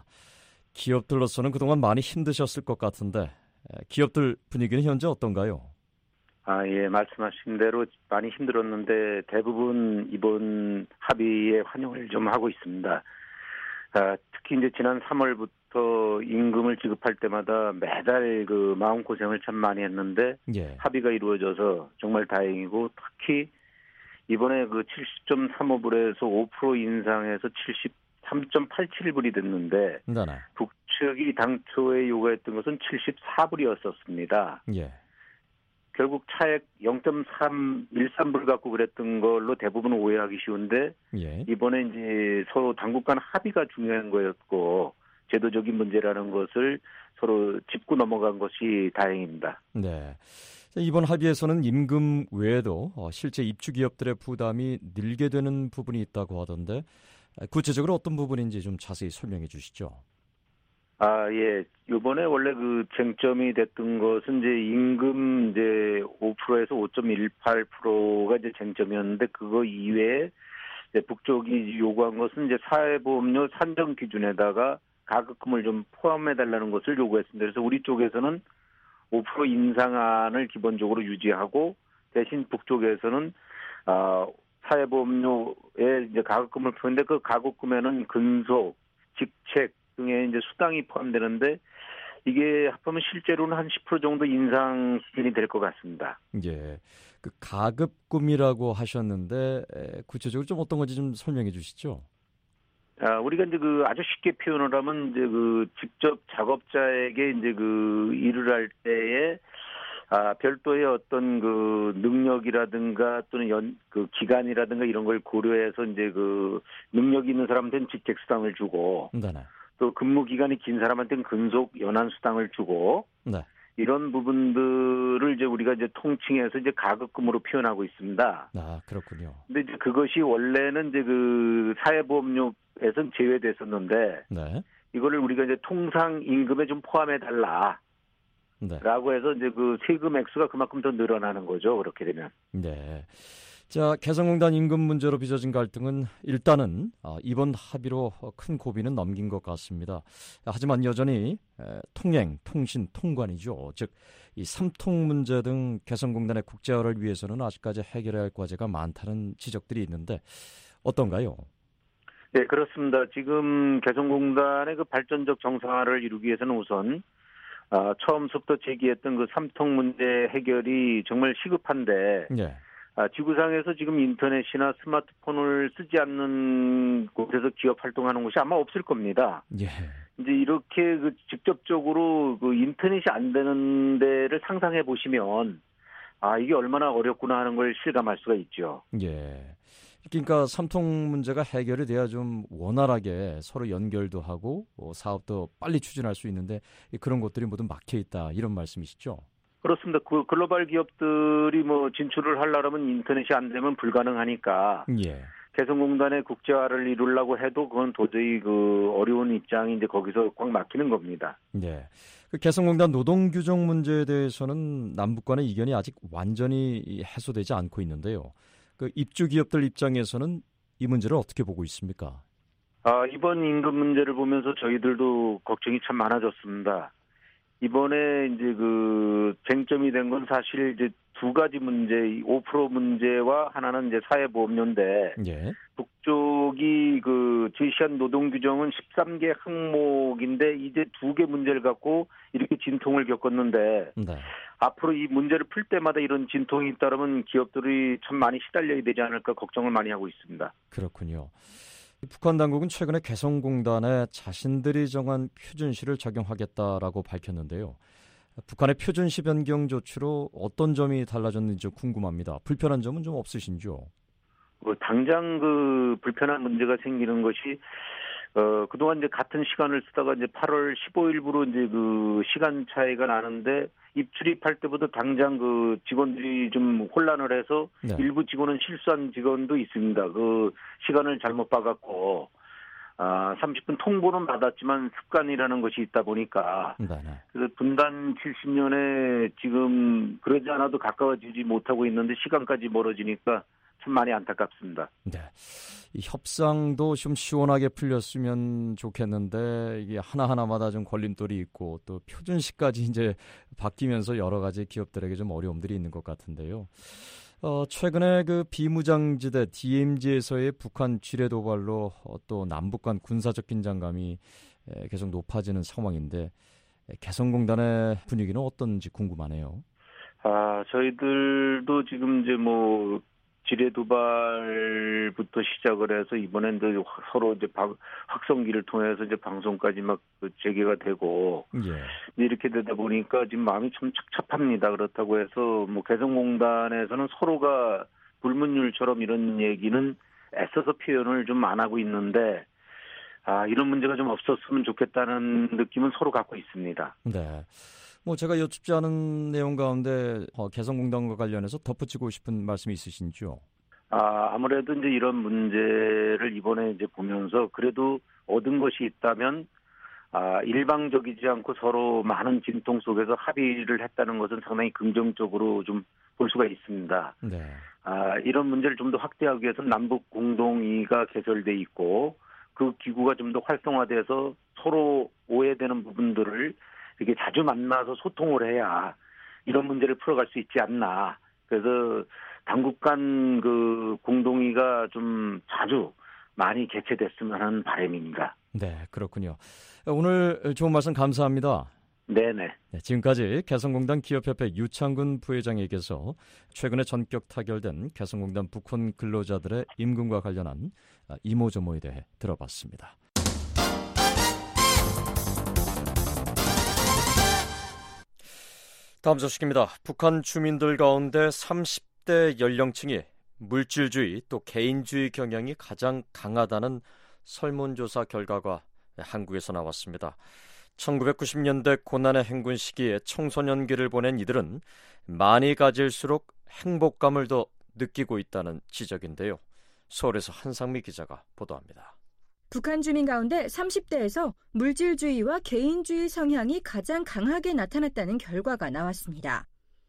기업들로서는 그동안 많이 힘드셨을 것 같은데 기업들 분위기는 현재 어떤가요? 아, 예, 말씀하신 대로 많이 힘들었는데 대부분 이번 합의에 환영을 좀 하고 있습니다. 아, 특히 이제 지난 삼월부터 임금을 지급할 때마다 매달 그 마음고생을 참 많이 했는데 예. 합의가 이루어져서 정말 다행이고 특히 이번에 그 칠십 점 삼오 불에서 오 퍼센트 인상해서 칠십삼 점 팔칠 불이 됐는데 네네. 북측이 당초에 요구했던 것은 칠십사 불이었었습니다. 예. 결국 차액 영 점 삼일삼 불 갖고 그랬던 걸로 대부분 오해하기 쉬운데 예. 이번에 이제 서로 당국 간 합의가 중요한 거였고 제도적인 문제라는 것을 서로 짚고 넘어간 것이 다행입니다. 네. 이번 합의에서는 임금 외에도 실제 입주 기업들의 부담이 늘게 되는 부분이 있다고 하던데 구체적으로 어떤 부분인지 좀 자세히 설명해 주시죠. 아, 예. 이번에 원래 그 쟁점이 됐던 것은 이제 임금 이제 오 퍼센트에서 오 점 일팔 퍼센트가 이제 쟁점이었는데 그거 이외에 이제 북쪽이 요구한 것은 이제 사회보험료 산정 기준에다가 가급금을 좀 포함해 달라는 것을 요구했습니다. 그래서 우리 쪽에서는 오 퍼센트 인상안을 기본적으로 유지하고 대신 북쪽에서는 어, 사회보험료에 이제 가급금을 포함했는데 그 가급금에는 근속, 직책 등의 이제 수당이 포함되는데 이게 합하면 실제로는 한 십 퍼센트 정도 인상 수준이 될 것 같습니다. 예, 그 가급금이라고 하셨는데 구체적으로 좀 어떤 건지 좀 설명해 주시죠. 아, 우리가 이제 그 아주 쉽게 표현을 하면 이제 그 직접 작업자에게 이제 그 일을 할 때에 아, 별도의 어떤 그 능력이라든가 또는 연, 그 기간이라든가 이런 걸 고려해서 이제 그 능력이 있는 사람한테는 직책 수당을 주고 네네. 또 근무 기간이 긴 사람한테는 근속 연한 수당을 주고 네. 이런 부분들을 이제 우리가 이제 통칭해서 이제 가급금으로 표현하고 있습니다. 아, 그렇군요. 근데 이제 그것이 원래는 이제 그 사회보험료에서는 제외됐었는데 네. 이거를 우리가 이제 통상 임금에 좀 포함해 달라. 네. 라고 해서 이제 그 세금 액수가 그만큼 더 늘어나는 거죠. 그렇게 되면. 네. 자, 개성공단 임금 문제로 빚어진 갈등은 일단은 이번 합의로 큰 고비는 넘긴 것 같습니다. 하지만 여전히 통행, 통신, 통관이죠. 즉, 이 삼통 문제 등 개성공단의 국제화를 위해서는 아직까지 해결해야 할 과제가 많다는 지적들이 있는데 어떤가요? 네, 그렇습니다. 지금 개성공단의 그 발전적 정상화를 이루기 위해서는 우선 아, 처음부터 제기했던 그 삼통 문제 해결이 정말 시급한데 네. 아, 지구상에서 지금 인터넷이나 스마트폰을 쓰지 않는 곳에서 기업 활동하는 곳이 아마 없을 겁니다. 예. 이제 이렇게 그 직접적으로 그 인터넷이 안 되는 데를 상상해 보시면 아, 이게 얼마나 어렵구나 하는 걸 실감할 수가 있죠. 예. 그러니까 삼통 문제가 해결이 돼야 좀 원활하게 서로 연결도 하고 사업도 빨리 추진할 수 있는데 그런 것들이 모두 막혀 있다 이런 말씀이시죠? 그렇습니다. 그 글로벌 기업들이 뭐 진출을 하려면 인터넷이 안 되면 불가능하니까 예. 개성공단의 국제화를 이루려고 해도 그건 도저히 그 어려운 입장이 이제 거기서 꽉 막히는 겁니다. 네. 그 개성공단 노동 규정 문제에 대해서는 남북 간의 이견이 아직 완전히 해소되지 않고 있는데요. 그 입주 기업들 입장에서는 이 문제를 어떻게 보고 있습니까? 아, 이번 임금 문제를 보면서 저희들도 걱정이 참 많아졌습니다. 이번에 이제 그 쟁점이 된 건 사실 이제 두 가지 문제, 오 퍼센트 문제와 하나는 이제 사회보험료인데, 예. 북쪽이 그 제시한 노동 규정은 십삼 개 항목인데 이제 두 개 문제를 갖고 이렇게 진통을 겪었는데, 네. 앞으로 이 문제를 풀 때마다 이런 진통이 잇따르면 기업들이 참 많이 시달려야 되지 않을까 걱정을 많이 하고 있습니다. 그렇군요. 북한 당국은 최근에 개성공단에 자신들이 정한 표준시를 적용하겠다라고 밝혔는데요. 북한의 표준시 변경 조치로 어떤 점이 달라졌는지 궁금합니다. 불편한 점은 좀 없으신지요? 뭐 당장 그 불편한 문제가 생기는 것이 어 그동안 이제 같은 시간을 쓰다가 이제 팔월 십오일부로 이제 그 시간 차이가 나는데 입출입할 때부터 당장 그 직원들이 좀 혼란을 해서 네. 일부 직원은 실수한 직원도 있습니다. 그 시간을 잘못 봐갖고 아 삼십 분 통보는 받았지만 습관이라는 것이 있다 보니까 네, 네. 그래서 분단 칠십 년에 지금 그러지 않아도 가까워지지 못하고 있는데 시간까지 멀어지니까 참 많이 안타깝습니다. 네, 이 협상도 좀 시원하게 풀렸으면 좋겠는데 이게 하나하나마다 좀 걸림돌이 있고 또 표준시까지 이제 바뀌면서 여러 가지 기업들에게 좀 어려움들이 있는 것 같은데요. 어, 최근에 그 비무장지대 디엠지에서의 북한 지뢰 도발로 어, 또 남북 간 군사적 긴장감이 에, 계속 높아지는 상황인데 에, 개성공단의 분위기는 어떤지 궁금하네요. 아, 저희들도 지금 이제 뭐 지뢰 도발부터 시작을 해서 이번엔 또 서로 이제 확성기를 통해서 이제 방송까지 막 재개가 되고 예. 이렇게 되다 보니까 지금 마음이 참 착잡합니다. 그렇다고 해서 뭐 개성공단에서는 서로가 불문율처럼 이런 얘기는 애써서 표현을 좀 안 하고 있는데 아 이런 문제가 좀 없었으면 좋겠다는 느낌은 서로 갖고 있습니다. 네. 뭐 제가 여쭙지 않은 내용 가운데 어, 개성공단과 관련해서 덧붙이고 싶은 말씀이 있으신지요? 아, 아무래도 이제 이런 문제를 이번에 이제 보면서 그래도 얻은 것이 있다면 아, 일방적이지 않고 서로 많은 진통 속에서 합의를 했다는 것은 상당히 긍정적으로 좀 볼 수가 있습니다. 네. 아, 이런 문제를 좀 더 확대하기 위해서 남북 공동위가 개설돼 있고 그 기구가 좀 더 활성화돼서 서로 오해되는 부분들을 이렇게 자주 만나서 소통을 해야 이런 문제를 풀어갈 수 있지 않나. 그래서 당국 간 그 공동위가 좀 자주 많이 개최됐으면 하는 바람입니다. 네, 그렇군요. 오늘 좋은 말씀 감사합니다. 네네. 네, 지금까지 개성공단 기업협회 유창근 부회장에게서 최근에 전격 타결된 개성공단 북한 근로자들의 임금과 관련한 이모저모에 대해 들어봤습니다. 다음 소식입니다. 북한 주민들 가운데 삼십 대 연령층이 물질주의 또 개인주의 경향이 가장 강하다는 설문조사 결과가 한국에서 나왔습니다. 천구백구십 년대 고난의 행군 시기에 청소년기를 보낸 이들은 많이 가질수록 행복감을 더 느끼고 있다는 지적인데요. 서울에서 한상미 기자가 보도합니다. 북한 주민 가운데 삼십 대에서 물질주의와 개인주의 성향이 가장 강하게 나타났다는 결과가 나왔습니다.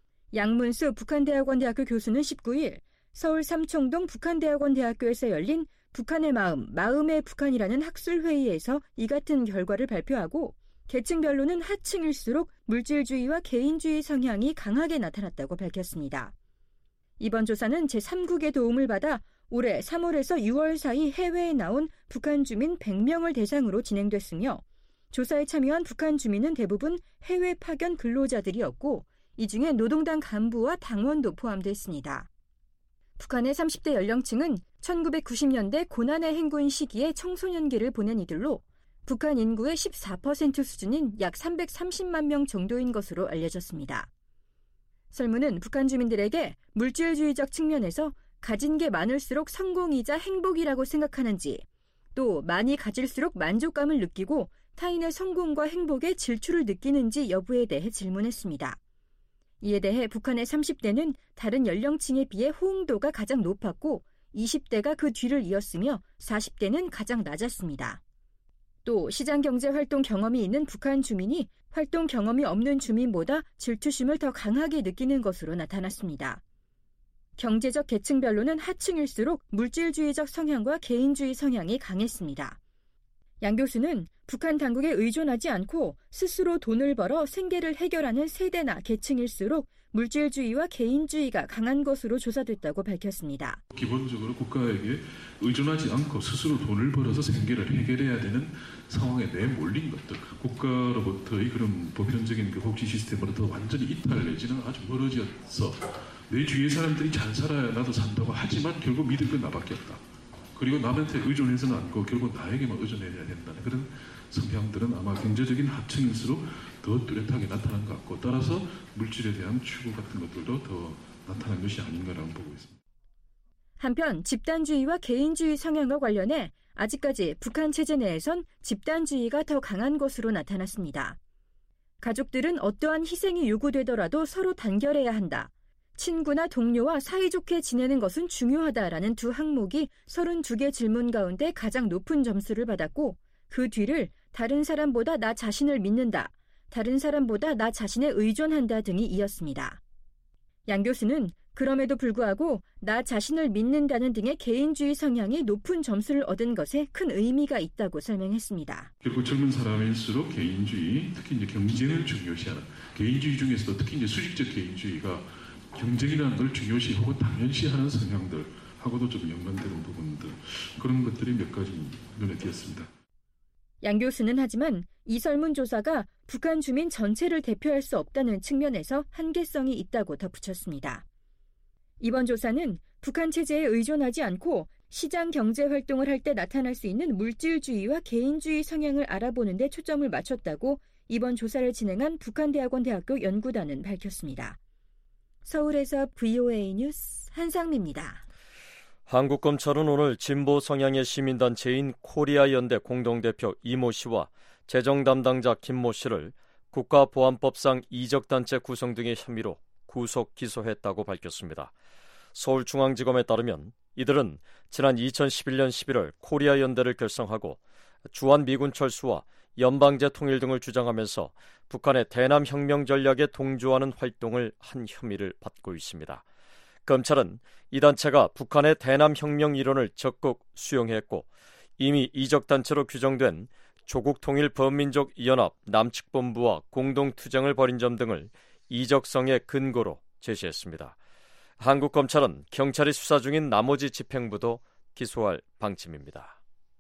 양문수 북한대학원대학교 교수는 십구일 서울 삼청동 북한대학원대학교에서 열린 북한의 마음, 마음의 북한이라는 학술회의에서 이 같은 결과를 발표하고 계층별로는 하층일수록 물질주의와 개인주의 성향이 강하게 나타났다고 밝혔습니다. 이번 조사는 제삼국의 도움을 받아 올해 삼월에서 유월 사이 해외에 나온 북한 주민 백 명을 대상으로 진행됐으며 조사에 참여한 북한 주민은 대부분 해외 파견 근로자들이었고 이 중에 노동당 간부와 당원도 포함됐습니다. 북한의 삼십 대 연령층은 천구백구십 년대 고난의 행군 시기에 청소년기를 보낸 이들로 북한 인구의 십사 퍼센트 수준인 약 삼백삼십만 명 정도인 것으로 알려졌습니다. 설문은 북한 주민들에게 물질주의적 측면에서 가진 게 많을수록 성공이자 행복이라고 생각하는지, 또 많이 가질수록 만족감을 느끼고 타인의 성공과 행복에 질투를 느끼는지 여부에 대해 질문했습니다. 이에 대해 북한의 삼십 대는 다른 연령층에 비해 호응도가 가장 높았고 이십 대가 그 뒤를 이었으며 사십 대는 가장 낮았습니다. 또 시장경제활동 경험이 있는 북한 주민이 활동 경험이 없는 주민보다 질투심을 더 강하게 느끼는 것으로 나타났습니다. 경제적 계층별로는 하층일수록 물질주의적 성향과 개인주의 성향이 강했습니다. 양 교수는 북한 당국에 의존하지 않고 스스로 돈을 벌어 생계를 해결하는 세대나 계층일수록 물질주의와 개인주의가 강한 것으로 조사됐다고 밝혔습니다. 기본적으로 국가에게 의존하지 않고 스스로 돈을 벌어서 생계를 해결해야 되는 상황에 내몰린 것들, 국가로부터의 그런 보편적인 그 복지 시스템으로부터 완전히 이탈 내지는 아주 멀어져서 내 주위의 사람들이 잘 살아야 나도 산다고 하지만 결국 믿을 건 나밖에 없다. 그리고 남한테 의존해서는 않고 결국 나에게만 의존해야 된다는 그런 성향들은 아마 경제적인 하층일수록 더 뚜렷하게 나타난 것 같고, 따라서 물질에 대한 추구 같은 것들도 더 나타난 것이 아닌가라고 보고 있습니다. 한편 집단주의와 개인주의 성향과 관련해 아직까지 북한 체제 내에선 집단주의가 더 강한 것으로 나타났습니다. 가족들은 어떠한 희생이 요구되더라도 서로 단결해야 한다. 친구나 동료와 사이좋게 지내는 것은 중요하다라는 두 항목이 서른두 개 질문 가운데 가장 높은 점수를 받았고, 그 뒤를 다른 사람보다 나 자신을 믿는다, 다른 사람보다 나 자신에 의존한다 등이 이었습니다. 양 교수는 그럼에도 불구하고 나 자신을 믿는다는 등의 개인주의 성향이 높은 점수를 얻은 것에 큰 의미가 있다고 설명했습니다. 결국 젊은 사람일수록 개인주의, 특히 이제 경쟁을 중요시하는 개인주의 중에서도 특히 이제 수직적 개인주의가 경쟁이라는 걸 중요시하고 당연시하는 성향들하고도 좀 연관되는 부분들, 그런 것들이 몇 가지 눈에 띄었습니다. 양 교수는 하지만 이 설문조사가 북한 주민 전체를 대표할 수 없다는 측면에서 한계성이 있다고 덧붙였습니다. 이번 조사는 북한 체제에 의존하지 않고 시장 경제 활동을 할 때 나타날 수 있는 물질주의와 개인주의 성향을 알아보는 데 초점을 맞췄다고 이번 조사를 진행한 북한대학원 대학교 연구단은 밝혔습니다. 서울에서 브이오에이 뉴스 한상미입니다. 한국 검찰은 오늘 진보 성향의 시민단체인 코리아 연대 공동대표 이모 씨와 재정 담당자 김모 씨를 국가보안법상 이적단체 구성 등의 혐의로 구속 기소했다고 밝혔습니다. 서울중앙지검에 따르면 이들은 지난 이천십일 년 십일월 코리아 연대를 결성하고 주한미군 철수와 연방제 통일 등을 주장하면서 북한의 대남혁명 전략에 동조하는 활동을 한 혐의를 받고 있습니다. 검찰은 이 단체가 북한의 대남혁명 이론을 적극 수용했고 이미 이적단체로 규정된 조국통일범민족연합 남측본부와 공동투쟁을 벌인 점 등을 이적성의 근거로 제시했습니다. 한국 검찰은 경찰이 수사 중인 나머지 집행부도 기소할 방침입니다.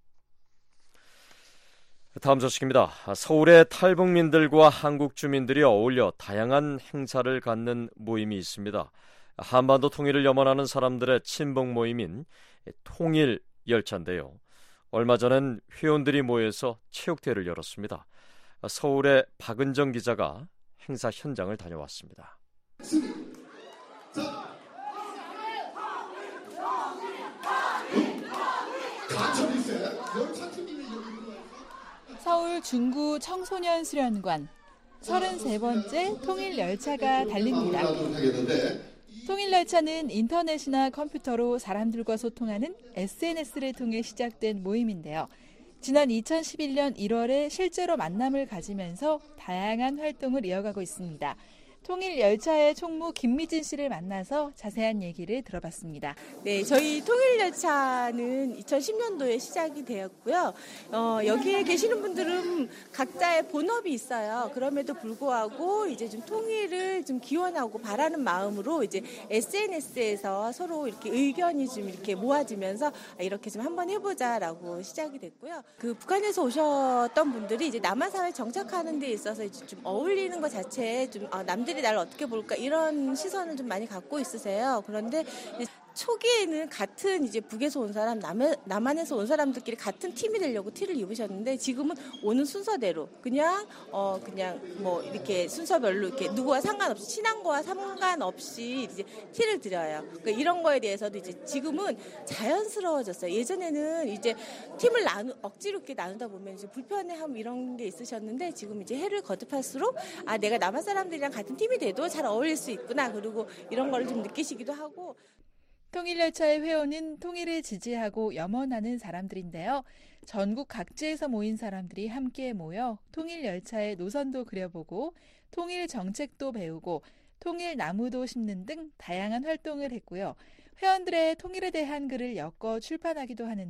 다음 소식입니다. 서울의 탈북민들과 한국 주민들이 어울려 다양한 행사를 갖는 모임이 있습니다. 한반도 통일을 염원하는 사람들의 친북 모임인 통일열차인데요. 얼마 전엔 회원들이 모여서 체육대회를 열었습니다. 서울의 박은정 기자가 행사 현장을 다녀왔습니다. 서울 중구 청소년 수련관 서른세 번째 통일열차가 달립니다. 통일열차는 인터넷이나 컴퓨터로 사람들과 소통하는 에스엔에스를 통해 시작된 모임인데요. 지난 이천십일 년 일월에 실제로 만남을 가지면서 다양한 활동을 이어가고 있습니다. 통일열차의 총무 김미진 씨를 만나서 자세한 얘기를 들어봤습니다. 네, 저희 통일열차는 이천십 년도에 시작이 되었고요. 어, 여기에 계시는 분들은 각자의 본업이 있어요. 그럼에도 불구하고 이제 좀 통일을 좀 기원하고 바라는 마음으로 이제 에스엔에스에서 서로 이렇게 의견이 좀 이렇게 모아지면서 이렇게 좀 한번 해보자라고 시작이 됐고요. 그 북한에서 오셨던 분들이 이제 남한 사회에 정착하는 데 있어서 이제 좀 어울리는 것 자체에 좀 어, 남들이 나를 어떻게 볼까 이런 시선을 좀 많이 갖고 있으세요. 그런데 초기에는 같은 이제 북에서 온 사람, 남해, 남한에서 온 사람들끼리 같은 팀이 되려고 티를 입으셨는데 지금은 오는 순서대로 그냥 어 그냥 뭐 이렇게 순서별로 이렇게 누구와 상관없이 친한 거와 상관없이 이제 티를 드려요. 그러니까 이런 거에 대해서도 이제 지금은 자연스러워졌어요. 예전에는 이제 팀을 나누 억지로 이렇게 나누다 보면 이제 불편해함 이런 게 있으셨는데 지금 이제 해를 거듭할수록 아 내가 남한 사람들이랑 같은 팀이 돼도 잘 어울릴 수 있구나. 그리고 이런 거를 좀 느끼시기도 하고. 통일열차의 회원은 통일을 지지하고 염원하는 사람들인데요. 전국 각지에서 모인 사람들이 함께 모여 통일열차의 노선도 그려보고 통일 정책도 배우고 통일 나무도 심는 등 다양한 활동을 했고요. 회원들의 통일에 대한 글을 엮어 출판하기도 하는 등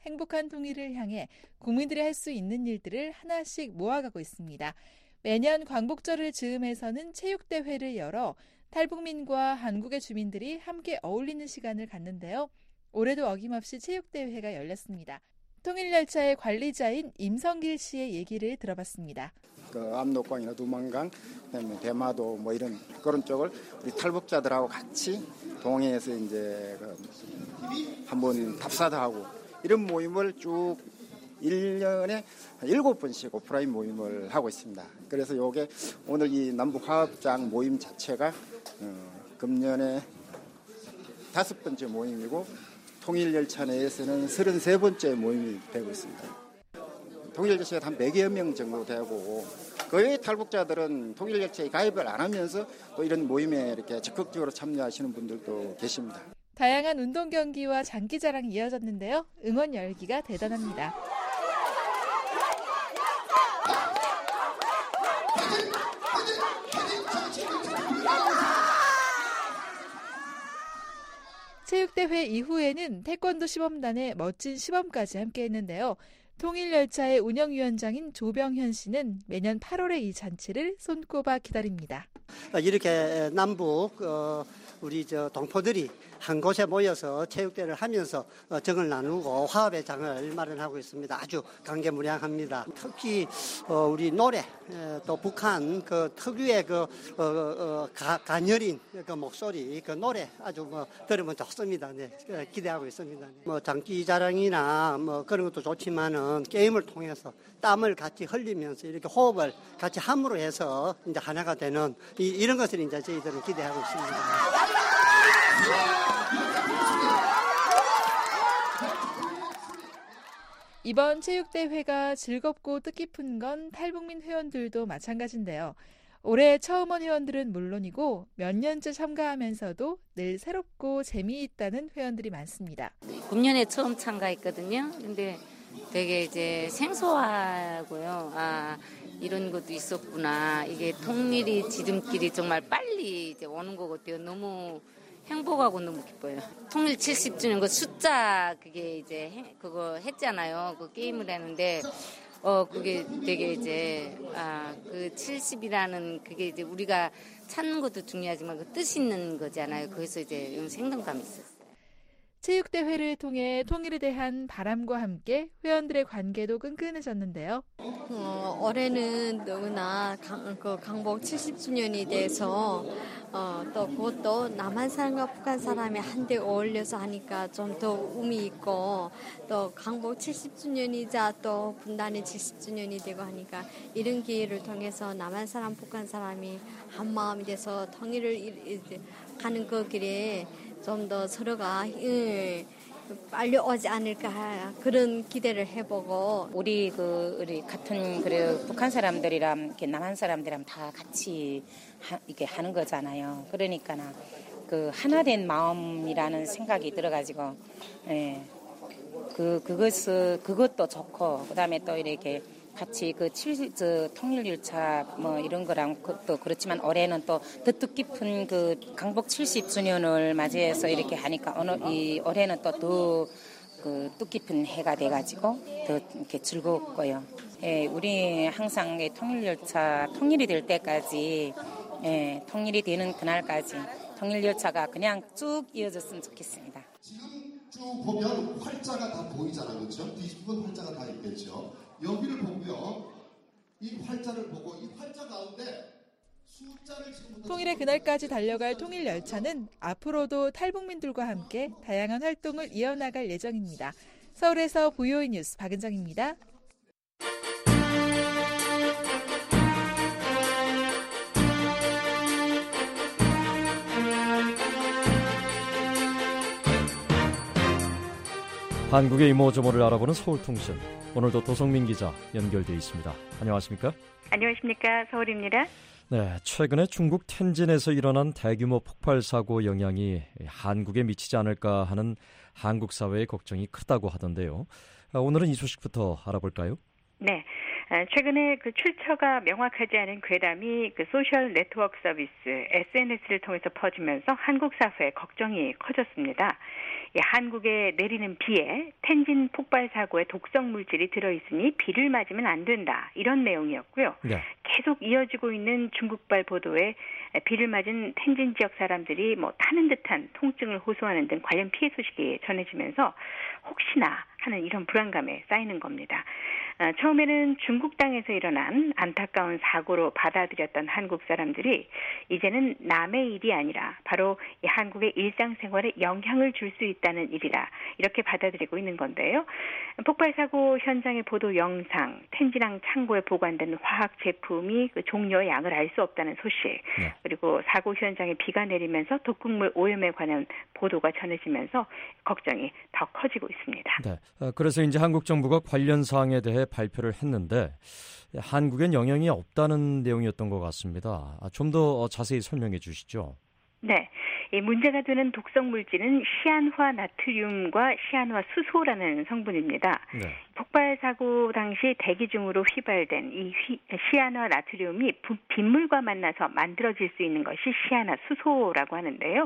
행복한 통일을 향해 국민들이 할 수 있는 일들을 하나씩 모아가고 있습니다. 매년 광복절을 즈음해서는 체육대회를 열어 탈북민과 한국의 주민들이 함께 어울리는 시간을 갖는데요. 올해도 어김없이 체육대회가 열렸습니다. 통일열차의 관리자인 임성길 씨의 얘기를 들어봤습니다. 그 압록강이나 두만강, 그다음에 대마도 뭐 이런 그런 쪽을 우리 탈북자들하고 같이 동해에서 이제 그 한번 답사도 하고 이런 모임을 쭉 일 년에 일곱 번씩 오프라인 모임을 하고 있습니다. 그래서 요게 오늘 이 남북화합장 모임 자체가 어, 금년에 다섯 번째 모임이고 통일열차 내에서는 서른세 번째 모임이 되고 있습니다. 통일열차가 한 백여 명 정도 되고 거의 탈북자들은 통일열차에 가입을 안 하면서 또 이런 모임에 이렇게 적극적으로 참여하시는 분들도 계십니다. 다양한 운동 경기와 장기자랑이 이어졌는데요. 응원 열기가 대단합니다. 체육대회 이후에는 태권도 시범단의 멋진 시범까지 함께했는데요. 통일열차의 운영위원장인 조병현 씨는 매년 팔월에 이 잔치를 손꼽아 기다립니다. 이렇게 남북 어, 우리 저 동포들이 한 곳에 모여서 체육대회를 하면서 어, 정을 나누고 화합의 장을 마련하고 있습니다. 아주 감개무량합니다. 특히 어, 우리 노래 에, 또 북한 그 특유의 그 어, 어, 가, 가녀린 그 목소리 그 노래 아주 뭐 들으면 좋습니다. 네, 기대하고 있습니다. 뭐 장기자랑이나 뭐 그런 것도 좋지만은 게임을 통해서 땀을 같이 흘리면서 이렇게 호흡을 같이 함으로 해서 이제 하나가 되는 이, 이런 것을 이제 저희들은 기대하고 있습니다. 이번 체육대회가 즐겁고 뜻깊은 건 탈북민 회원들도 마찬가지인데요. 올해 처음 온 회원들은 물론이고 몇 년째 참가하면서도 늘 새롭고 재미있다는 회원들이 많습니다. 금년에 처음 참가했거든요. 근데 되게 이제 생소하고요. 아, 이런 것도 있었구나. 이게 통일이 지름길이 정말 빨리 이제 오는 것 같아요. 너무 행복하고 너무 기뻐요. 통일 칠십 주년 그 숫자 그게 이제 해, 그거 했잖아요. 그 게임을 했는데 어 그게 되게 이제 아 그 칠십이라는 그게 이제 우리가 찾는 것도 중요하지만 그 뜻 있는 거잖아요. 그래서 이제 생동감이 있었어요. 체육대회를 통해 통일에 대한 바람과 함께 회원들의 관계도 끈끈해졌는데요. 어, 올해는 너무나 강, 그 강복 칠십 주년이 돼서 어, 또 그것도 남한 사람과 북한 사람이 한데 어울려서 하니까 좀 더 의미 있고 또 강복 칠십 주년이자 또 분단의 칠십 주년이 되고 하니까 이런 기회를 통해서 남한 사람, 북한 사람이 한 마음이 돼서 통일을 이제 가는 그 길에 좀 더 서로가 예, 빨리 오지 않을까 그런 기대를 해보고 우리 그 우리 같은 그래 북한 사람들이랑 이렇게 남한 사람들이랑 다 같이 하, 이렇게 하는 거잖아요. 그러니까나 그 하나된 마음이라는 생각이 들어가지고 예, 그 그것을 그것도 좋고 그다음에 또 이렇게 같이 그 칠, 저, 통일열차 뭐 이런 거랑 또 그렇지만 올해는 또 더 뜻깊은 그 강복 칠십 주년을 맞이해서 이렇게 하니까 어느 이 올해는 또 더 그 뜻깊은 해가 돼가지고 더 이렇게 즐겁고요. 예, 우리 항상 통일열차 통일이 될 때까지 예, 통일이 되는 그날까지 통일열차가 그냥 쭉 이어졌으면 좋겠습니다. 지금 쭉 보면 활자가 다 보이잖아요, 그렇죠? 뒤집은 활자가 다 있겠죠. 여기를 보고요. 이 활자를 보고 이 활자 가운데 숫자를 지금부터 통일의 그날까지 달려갈 통일열차는 앞으로도 탈북민들과 함께 다양한 활동을 이어나갈 예정입니다. 서울에서 브이오이 뉴스 박은정입니다. 한국의 이모저모를 알아보는 서울통신. 오늘도 도성민 기자 연결돼 있습니다. 안녕하십니까? 안녕하십니까? 서울입니다. 네, 최근에 중국 텐진에서 일어난 대규모 폭발 사고 영향이 한국에 미치지 않을까 하는 한국 사회의 걱정이 크다고 하던데요. 오늘은 이 소식부터 알아볼까요? 네. 최근에 그 출처가 명확하지 않은 괴담이 그 소셜 네트워크 서비스 에스엔에스를 통해서 퍼지면서 한국 사회의 걱정이 커졌습니다. 한국에 내리는 비에 텐진 폭발 사고의 독성 물질이 들어있으니 비를 맞으면 안 된다. 이런 내용이었고요. 네. 계속 이어지고 있는 중국발 보도에 비를 맞은 텐진 지역 사람들이 뭐 타는 듯한 통증을 호소하는 등 관련 피해 소식이 전해지면서 혹시나 하는 이런 불안감에 쌓이는 겁니다. 아, 처음에는 중국 땅에서 일어난 안타까운 사고로 받아들였던 한국 사람들이 이제는 남의 일이 아니라 바로 이 한국의 일상생활에 영향을 줄 수 있다는 일이라 이렇게 받아들이고 있는 건데요. 폭발 사고 현장의 보도 영상, 텐진항 창고에 보관된 화학 제품이 그 종류와 양을 알 수 없다는 소식, 네. 그리고 사고 현장에 비가 내리면서 독극물 오염에 관한 보도가 전해지면서 걱정이 더 커지고 있습니다. 네. 그래서 이제 한국 정부가 관련 사항에 대해 발표를 했는데 한국엔 영향이 없다는 내용이었던 것 같습니다. 좀 더 자세히 설명해 주시죠. 네, 이 문제가 되는 독성 물질은 시안화 나트륨과 시안화 수소라는 성분입니다. 네. 폭발 사고 당시 대기 중으로 휘발된 이 휘, 시안화 나트륨이 부, 빗물과 만나서 만들어질 수 있는 것이 시안화 수소라고 하는데요.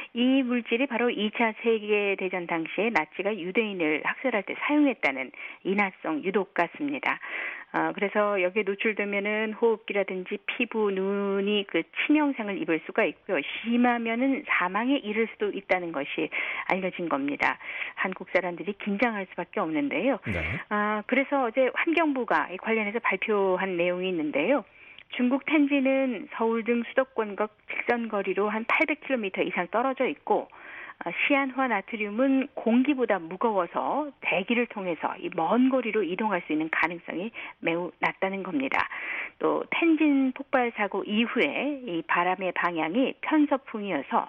이 물질이 바로 이 차 세계대전 당시에 나치가 유대인을 학살할 때 사용했다는 인화성 유독가스입니다. 어, 그래서 여기에 노출되면은 호흡기라든지 피부, 눈이 그 치명상을 입을 수가 있고요. 심하면은 사망에 이를 수도 있다는 것이 알려진 겁니다. 한국 사람들이 긴장할 수밖에 없는데요. 네. 아, 그래서 어제 환경부가 관련해서 발표한 내용이 있는데요. 중국 텐진은 서울 등 수도권과 직선 거리로 한 팔백 킬로미터 이상 떨어져 있고 시안화 나트륨은 공기보다 무거워서 대기를 통해서 이 먼 거리로 이동할 수 있는 가능성이 매우 낮다는 겁니다. 또 텐진 폭발 사고 이후에 이 바람의 방향이 편서풍이어서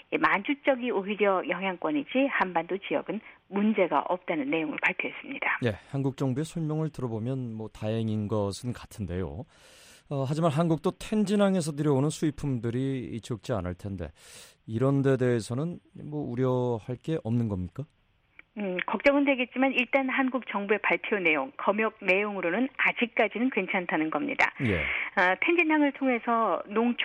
만주 쪽이 오히려 영향권이지 한반도 지역은 문제가 없다는 내용을 발표했습니다. 네, 한국 정부의 설명을 들어보면 뭐 다행인 것은 같은데요. 어, 하지만 한국도 텐진항에서 들여오는 수입품들이 적지 않을 텐데 이런 데 대해서는 뭐 우려할 게 없는 겁니까? 음, 걱정은 되겠지만 일단 한국 정부의 발표 내용, 검역 내용으로는 아직까지는 괜찮다는 겁니다. 예. 아, 텐진항을 통해서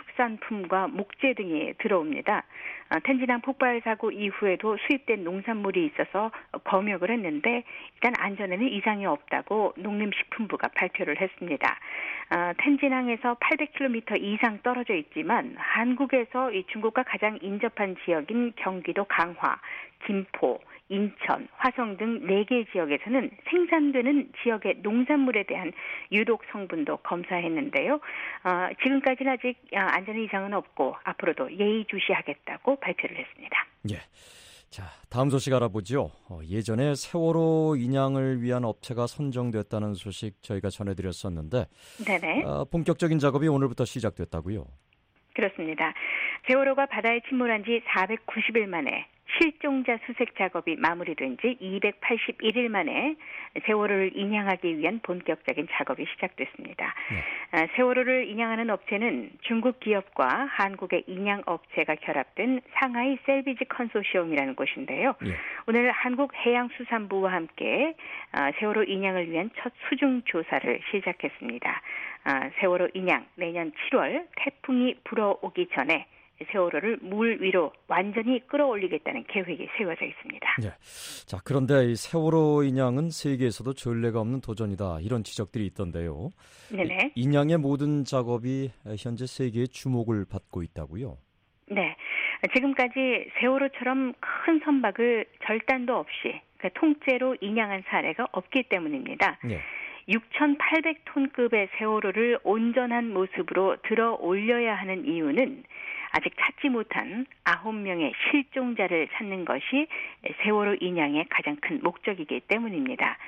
농축산품과 목재 등이 들어옵니다. 아, 텐진항 폭발 사고 이후에도 수입된 농산물이 있어서 검역을 했는데 일단 안전에는 이상이 없다고 농림식품부가 발표를 했습니다. 아, 텐진항에서 팔백 킬로미터 이상 떨어져 있지만 한국에서 이 중국과 가장 인접한 지역인 경기도 강화, 김포, 인천, 화성 등 네 개 지역에서는 생산되는 지역의 농산물에 대한 유독 성분도 검사했는데요. 어, 지금까지는 아직 안전에 이상은 없고 앞으로도 예의주시하겠다고 발표를 했습니다. 예. 자, 다음 소식 알아보죠. 어, 예전에 세월호 인양을 위한 업체가 선정됐다는 소식 저희가 전해드렸었는데 네네. 어, 본격적인 작업이 오늘부터 시작됐다고요? 그렇습니다. 세월호가 바다에 침몰한 지 사백구십 일 만에 실종자 수색 작업이 마무리된 지 이백팔십일 일 만에 세월호를 인양하기 위한 본격적인 작업이 시작됐습니다. 네. 세월호를 인양하는 업체는 중국 기업과 한국의 인양 업체가 결합된 상하이 셀비지 컨소시엄이라는 곳인데요. 네. 오늘 한국해양수산부와 함께 세월호 인양을 위한 첫 수중 조사를 시작했습니다. 세월호 인양 내년 칠월 태풍이 불어오기 전에 세월호를 물 위로 완전히 끌어올리겠다는 계획이 세워져 있습니다. 네. 자, 그런데 이 세월호 인양은 세계에서도 전례가 없는 도전이다. 이런 지적들이 있던데요. 네네. 인양의 모든 작업이 현재 세계의 주목을 받고 있다고요? 네. 지금까지 세월호처럼 큰 선박을 절단도 없이 그러니까 통째로 인양한 사례가 없기 때문입니다. 네. 육천팔백 톤급의 세월호를 온전한 모습으로 들어 올려야 하는 이유는 아직 찾지 못한 아홉 명의 실종자를 찾는 것이 세월호 인양의 가장 큰 목적이기 때문입니다.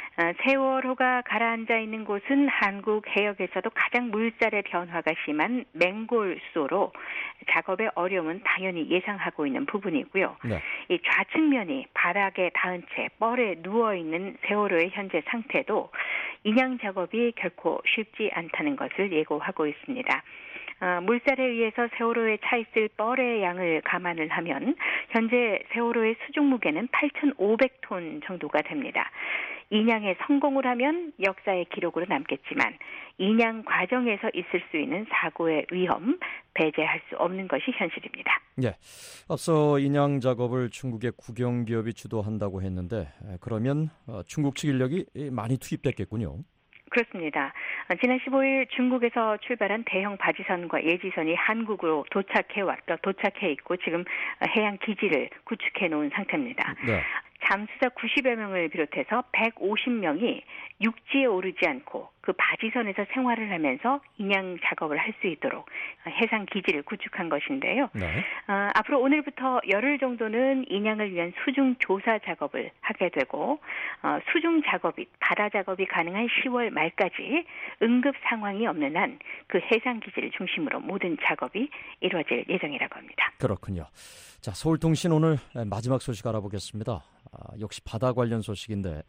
세월호가 가라앉아 있는 곳은 한국 해역에서도 가장 물살의 변화가 심한 맹골수로 작업의 어려움은 당연히 예상하고 있는 부분이고요. 네. 이 좌측면이 바닥에 닿은 채 뻘에 누워있는 세월호의 현재 상태도 인양 작업이 결코 쉽지 않다는 것을 예고하고 있습니다. 어, 물살에 의해서 세월호에 차 있을 뻘의 양을 감안을 하면 현재 세월호의 수중 무게는 팔천오백 톤 정도가 됩니다. 인양에 성공을 하면 역사의 기록으로 남겠지만 인양 과정에서 있을 수 있는 사고의 위험 배제할 수 없는 것이 현실입니다. 예, 앞서 인양 작업을 중국의 국영기업이 주도한다고 했는데 그러면 중국 측 인력이 많이 투입됐겠군요. 그렇습니다. 지난 십오일 중국에서 출발한 대형 바지선과 예지선이 한국으로 도착해 왔다 도착해 있고 지금 해양 기지를 구축해 놓은 상태입니다. 네. 잠수사 구십여 명을 비롯해서 백오십 명이 육지에 오르지 않고 그 바지선에서 생활을 하면서 인양 작업을 할 수 있도록 해상 기지를 구축한 것인데요. 네. 어, 앞으로 오늘부터 열흘 정도는 인양을 위한 수중 조사 작업을 하게 되고 어, 수중 작업이 바다 작업이 가능한 시월 말까지 응급 상황이 없는 한 그 해상 기지를 중심으로 모든 작업이 이루어질 예정이라고 합니다. 그렇군요. 자, 서울통신 오늘 마지막 소식 알아보겠습니다. 아, 역시 바다 관련 소식인데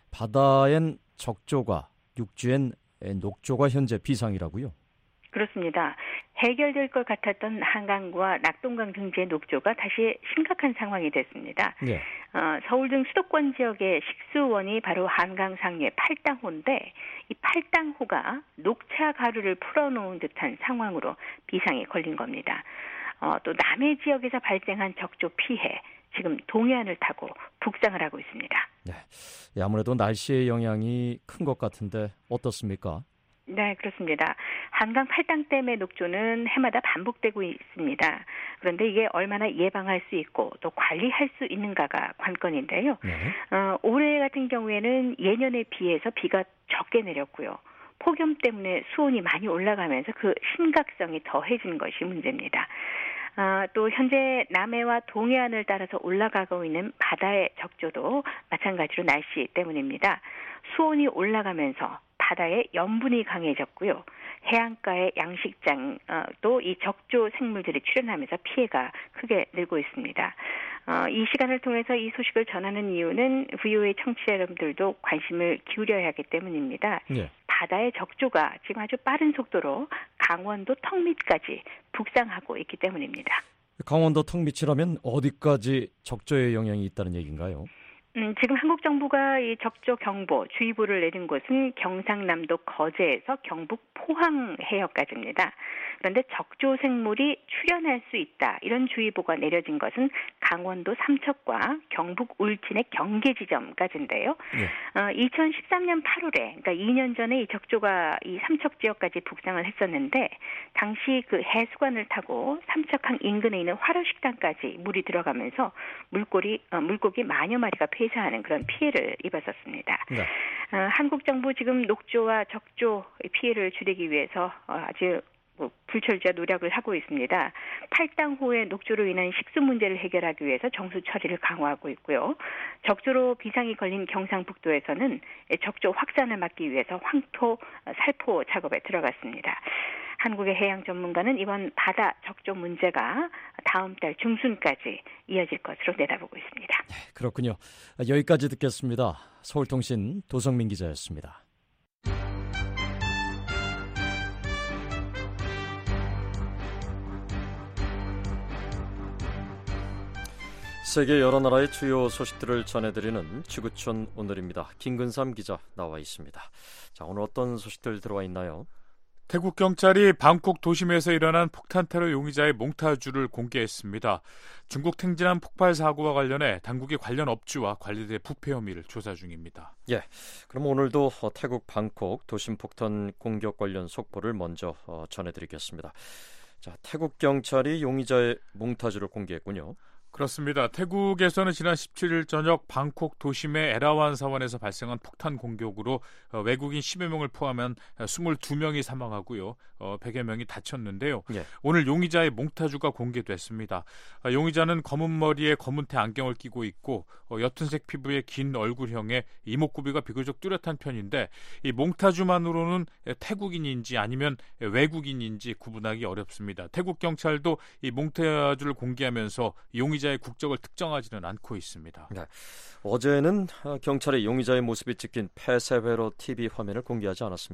바다엔 적조가, 육지엔 녹조가 현재 비상이라고요? 그렇습니다. 해결될 것 같았던 한강과 낙동강 등지의 녹조가 다시 심각한 상황이 됐습니다. 네. 어, 서울 등 수도권 지역의 식수원이 바로 한강 상류의 팔당호인데 이 팔당호가 녹차 가루를 풀어놓은 듯한 상황으로 비상에 걸린 겁니다. 어, 또 남해 지역에서 발생한 적조 피해, 지금 동해안을 타고 북상을 하고 있습니다. 네, 아무래도 날씨의 영향이 큰 것 같은데 어떻습니까? 네, 그렇습니다. 한강 팔당댐의 녹조는 해마다 반복되고 있습니다. 그런데 이게 얼마나 예방할 수 있고 또 관리할 수 있는가가 관건인데요. 네. 어, 올해 같은 경우에는 예년에 비해서 비가 적게 내렸고요. 폭염 때문에 수온이 많이 올라가면서 그 심각성이 더해진 것이 문제입니다. 아, 또 현재 남해와 동해안을 따라서 올라가고 있는 바다의 적조도 마찬가지로 날씨 때문입니다. 수온이 올라가면서 바다의 염분이 강해졌고요. 해안가의 양식장 어, 또 이 적조 생물들이 출현하면서 피해가 크게 늘고 있습니다. 어, 이 시간을 통해서 이 소식을 전하는 이유는 브이오에이 청취자 여러분들도 관심을 기울여야 하기 때문입니다. 네. 바다의 적조가 지금 아주 빠른 속도로 강원도 턱밑까지 북상하고 있기 때문입니다. 강원도 턱밑이라면 어디까지 적조의 영향이 있다는 얘기인가요? 음, 지금 한국 정부가 이 적조 경보, 주의보를 내린 곳은 경상남도 거제에서 경북 포항 해역까지입니다. 그런데 적조 생물이 출현할 수 있다, 이런 주의보가 내려진 것은 강원도 삼척과 경북 울진의 경계 지점까지인데요. 네. 어, 이천십삼년 팔월에, 그러니까 이 년 전에 이 적조가 이 삼척 지역까지 북상을 했었는데 당시 그 해수관을 타고 삼척항 인근에 있는 화로식당까지 물이 들어가면서 물고기, 어, 물고기 만여 마리가 폐사하는 그런 피해를 입었었습니다. 네. 어, 한국 정부 지금 녹조와 적조 피해를 줄이기 위해서 어, 아주 뭐 불철주야 노력을 하고 있습니다. 팔당호의 녹조로 인한 식수 문제를 해결하기 위해서 정수 처리를 강화하고 있고요. 적조로 비상이 걸린 경상북도에서는 적조 확산을 막기 위해서 황토, 살포 작업에 들어갔습니다. 한국의 해양 전문가는 이번 바다 적조 문제가 다음 달 중순까지 이어질 것으로 내다보고 있습니다. 네, 그렇군요. 여기까지 듣겠습니다. 서울통신 도성민 기자였습니다. 세계 여러 나라의 주요 소식들을 전해드리는 지구촌 오늘입니다. 김근삼 기자 나와 있습니다. 자, 오늘 어떤 소식들 들어와 있나요? 태국 경찰이 방콕 도심에서 일어난 폭탄 테러 용의자의 몽타주를 공개했습니다. 중국 탱진함 폭발 사고와 관련해 당국이 관련 업주와 관리들의 부패 혐의를 조사 중입니다. 예, 그럼 오늘도 태국 방콕 도심 폭탄 공격 관련 속보를 먼저 전해드리겠습니다. 자, 태국 경찰이 용의자의 몽타주를 공개했군요. 그렇습니다. 태국에서는 지난 십칠일 저녁 방콕 도심의 에라완 사원에서 발생한 폭탄 공격으로 외국인 십여 명을 포함한 이십이 명이 사망하고요. 백여 명이 다쳤는데요. 예. 오늘 용의자의 몽타주가 공개됐습니다. 용의자는 검은 머리에 검은테 안경을 끼고 있고 옅은색 피부에 긴 얼굴형에 이목구비가 비교적 뚜렷한 편인데 이 몽타주만으로는 태국인인지 아니면 외국인인지 구분하기 어렵습니다. 태국 경찰도 이 몽타주를 공개하면서 용의자 의 국적을 특정하지는 않고 있습니다. 네. 어제는 경찰이 용의자의 모습이 찍힌 폐쇄회로 티비 화면을 공개하지 않았습니까?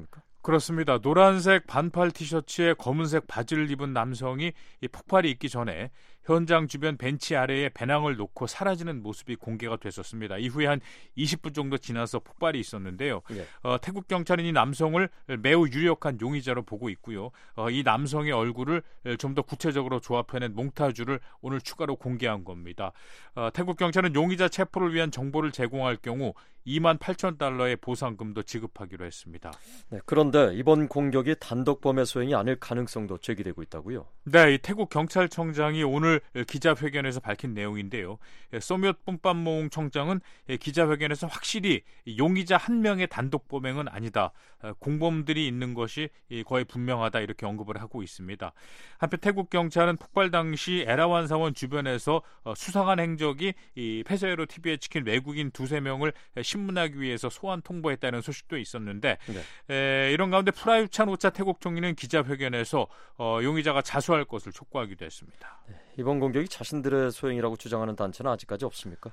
그렇습니다. 노란색 반팔 티셔츠에 검은색 바지를 입은 남성이 이 폭발이 있기 전에 현장 주변 벤치 아래에 배낭을 놓고 사라지는 모습이 공개가 됐었습니다. 이후에 한 이십 분 정도 지나서 폭발이 있었는데요. 네. 어, 태국 경찰은 이 남성을 매우 유력한 용의자로 보고 있고요. 어, 이 남성의 얼굴을 좀 더 구체적으로 조합해낸 몽타주를 오늘 추가로 공개한 겁니다. 어, 태국 경찰은 용의자 체포를 위한 정보를 제공할 경우 이만 팔천 달러의 보상금도 지급하기로 했습니다. 네, 그런데 이번 공격이 단독 범의 소행이 아닐 가능성도 제기되고 있다고요? 네, 이 태국 경찰청장이 오늘 기자회견에서 밝힌 내용인데요. 소묨 뿜빰몽 청장은 기자회견에서 확실히 용의자 한 명의 단독 범행은 아니다. 공범들이 있는 것이 거의 분명하다 이렇게 언급을 하고 있습니다. 한편 태국 경찰은 폭발 당시 에라완 사원 주변에서 수상한 행적이 이 폐쇄로 티비에 찍힌 외국인 두세 명을 신문하기 위해서 소환 통보했다는 소식도 있었는데 네. 에, 이런 가운데 프라유트 찬오차 태국 총리는 기자회견에서 어, 용의자가 자수할 것을 촉구하기도 했습니다. 네, 이번 공격이 자신들의 소행이라고 주장하는 단체는 아직까지 없습니까?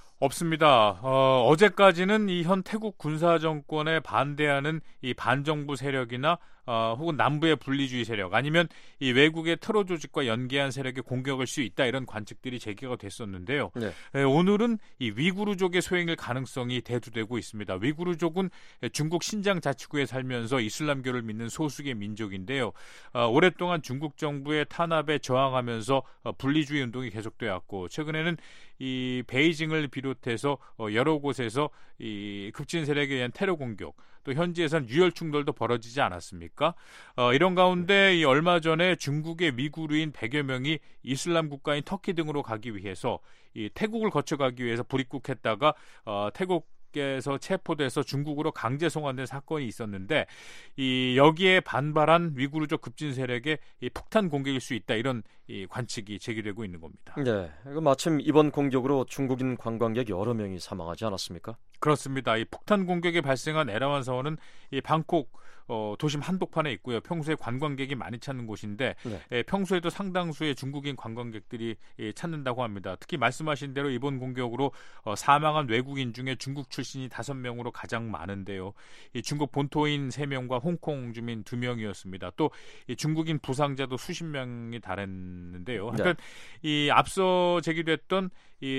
없습니다. 어, 어제까지는 이 현 태국 군사 정권에 반대하는 이 반정부 세력이나 어, 혹은 남부의 분리주의 세력 아니면 이 외국의 테러 조직과 연계한 세력의 공격일 수 있다 이런 관측들이 제기가 됐었는데요. 네. 에, 오늘은 이 위구르족의 소행일 가능성이 대두되고 있습니다. 위구르족은 중국 신장 자치구에 살면서 이슬람교를 믿는 소수의 민족인데요. 어, 오랫동안 중국 정부의 탄압에 저항하면서 어, 분리주의 운동이 계속되었고 최근에는 이 베이징을 비롯해서 어, 여러 곳에서 이 급진 세력에 의한 테러 공격 또 현지에선 유혈 충돌도 벌어지지 않았습니까? 어, 이런 가운데 이 얼마 전에 중국의 미구르인 백여 명이 이슬람 국가인 터키 등으로 가기 위해서 이 태국을 거쳐가기 위해서 불입국했다가 어, 태국 에서 체포돼서 중국으로 강제 송환된 사건이 있었는데 이 여기에 반발한 위구르족 급진 세력의 이 폭탄 공격일 수 있다 이런 이 관측이 제기되고 있는 겁니다. 네, 마침 이번 공격으로 중국인 관광객 여러 명이 사망하지 않았습니까? 그렇습니다. 이 폭탄 공격이 발생한 에라완 사원은 이 방콕 어, 도심 한복판에 있고요. 평소에 관광객이 많이 찾는 곳인데 네. 에, 평소에도 상당수의 중국인 관광객들이 에, 찾는다고 합니다. 특히 말씀하신 대로 이번 공격으로 어, 사망한 외국인 중에 중국 출신이 다섯 명으로 가장 많은데요. 이 중국 본토인 세 명과 홍콩 주민 두 명이었습니다. 또 이 중국인 부상자도 수십 명이 달했는데요. 한편 네. 이 앞서 제기됐던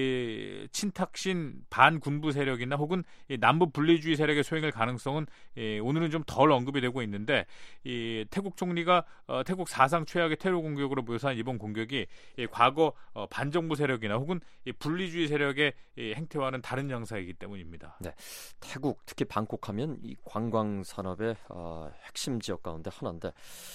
이 친탁신 반군부 세력이나 혹은 이 남부 분리주의 세력의 소행일 가능성은 이 오늘은 좀 덜 언급이 되고 있는데 이 태국 총리가 어, 태국 사상 최악의 테러 공격으로 묘사한 이번 공격이 이 과거 어, 반정부 세력이나 혹은 이 분리주의 세력의 이 행태와는 다른 양상이기 때문입니다. 네, 태국 특히 방콕하면 이 관광 산업의 어, 핵심 지역 가운데 하나인데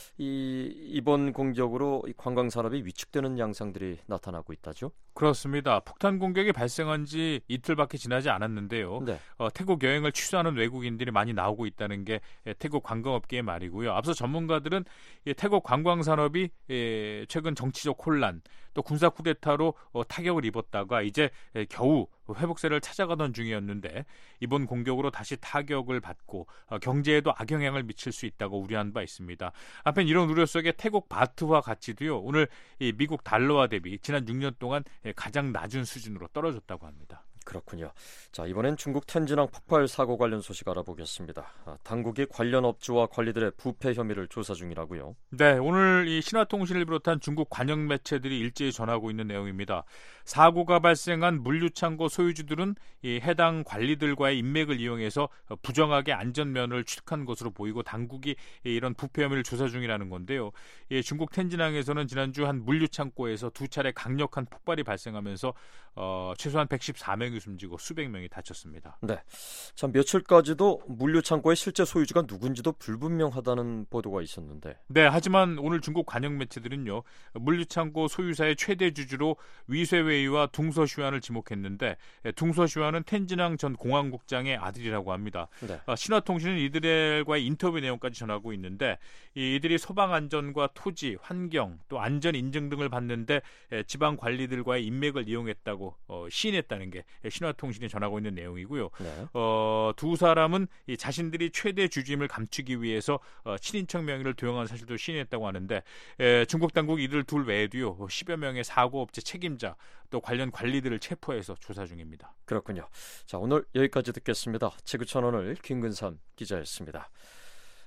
이 이번 공격으로 이 관광 산업이 위축되는 양상들이 나타나고 있다죠. 그렇습니다. 폭탄 공격이 발생한 지 이틀밖에 지나지 않았는데요. 네. 어, 태국 여행을 취소하는 외국인들이 많이 나오고 있다는 게 태국 관광업계의 말이고요. 앞서 전문가들은 이 태국 관광산업이 예, 최근 정치적 혼란 또 군사 쿠데타로 어, 타격을 입었다가 이제 예, 겨우 회복세를 찾아가던 중이었는데 이번 공격으로 다시 타격을 받고 어, 경제에도 악영향을 미칠 수 있다고 우려한 바 있습니다. 한편 이런 우려 속에 태국 바트화 가치도요. 오늘 이 미국 달러화 대비 지난 육 년 동안 예, 가장 낮은 수준으로 떨어졌다고 합니다. 그렇군요. 자, 이번엔 중국 텐진항 폭발 사고 관련 소식 알아보겠습니다. 아, 당국이 관련 업주와 관리들의 부패 혐의를 조사 중이라고요. 네, 오늘 이 신화통신을 비롯한 중국 관영 매체들이 일제히 전하고 있는 내용입니다. 사고가 발생한 물류창고 소유주들은 이 해당 관리들과의 인맥을 이용해서 부정하게 안전면을 취득한 것으로 보이고 당국이 이런 부패 혐의를 조사 중이라는 건데요. 이 중국 텐진항에서는 지난주 한 물류창고에서 두 차례 강력한 폭발이 발생하면서 어, 최소한 백십사 명이 숨지고 수백 명이 다쳤습니다. 네, 참 며칠까지도 물류창고의 실제 소유주가 누군지도 불분명하다는 보도가 있었는데. 네, 하지만 오늘 중국 관영 매체들은요 물류창고 소유사의 최대 주주로 위쇠웨이와 둥서슈안을 지목했는데 둥서슈안은 텐진항 전 공항국장의 아들이라고 합니다. 네. 어, 신화통신은 이들과의 인터뷰 내용까지 전하고 있는데 이들이 소방 안전과 토지, 환경, 또 안전 인증 등을 받는데 지방 관리들과의 인맥을 이용했다고 어, 시인했다는 게 신화통신이 전하고 있는 내용이고요. 네. 어, 두 사람은 이 자신들이 최대 주주임을 감추기 위해서 어, 친인척 명의를 도용한 사실도 시인했다고 하는데 에, 중국 당국이 이들 둘 외에도요 십여 명의 사고업체 책임자 또 관련 관리들을 체포해서 조사 중입니다. 그렇군요. 자, 오늘 여기까지 듣겠습니다. 지구촌 오늘 김근삼 기자였습니다.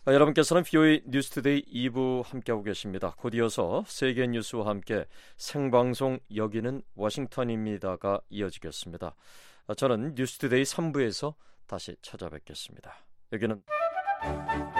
아, 여러분께서는 비오에이 뉴스투데이 이 부 함께하고 계십니다. 곧 이어서 세계 뉴스와 함께 생방송 여기는 워싱턴입니다가 이어지겠습니다. 아, 저는 뉴스투데이 삼 부에서 다시 찾아뵙겠습니다. 여기는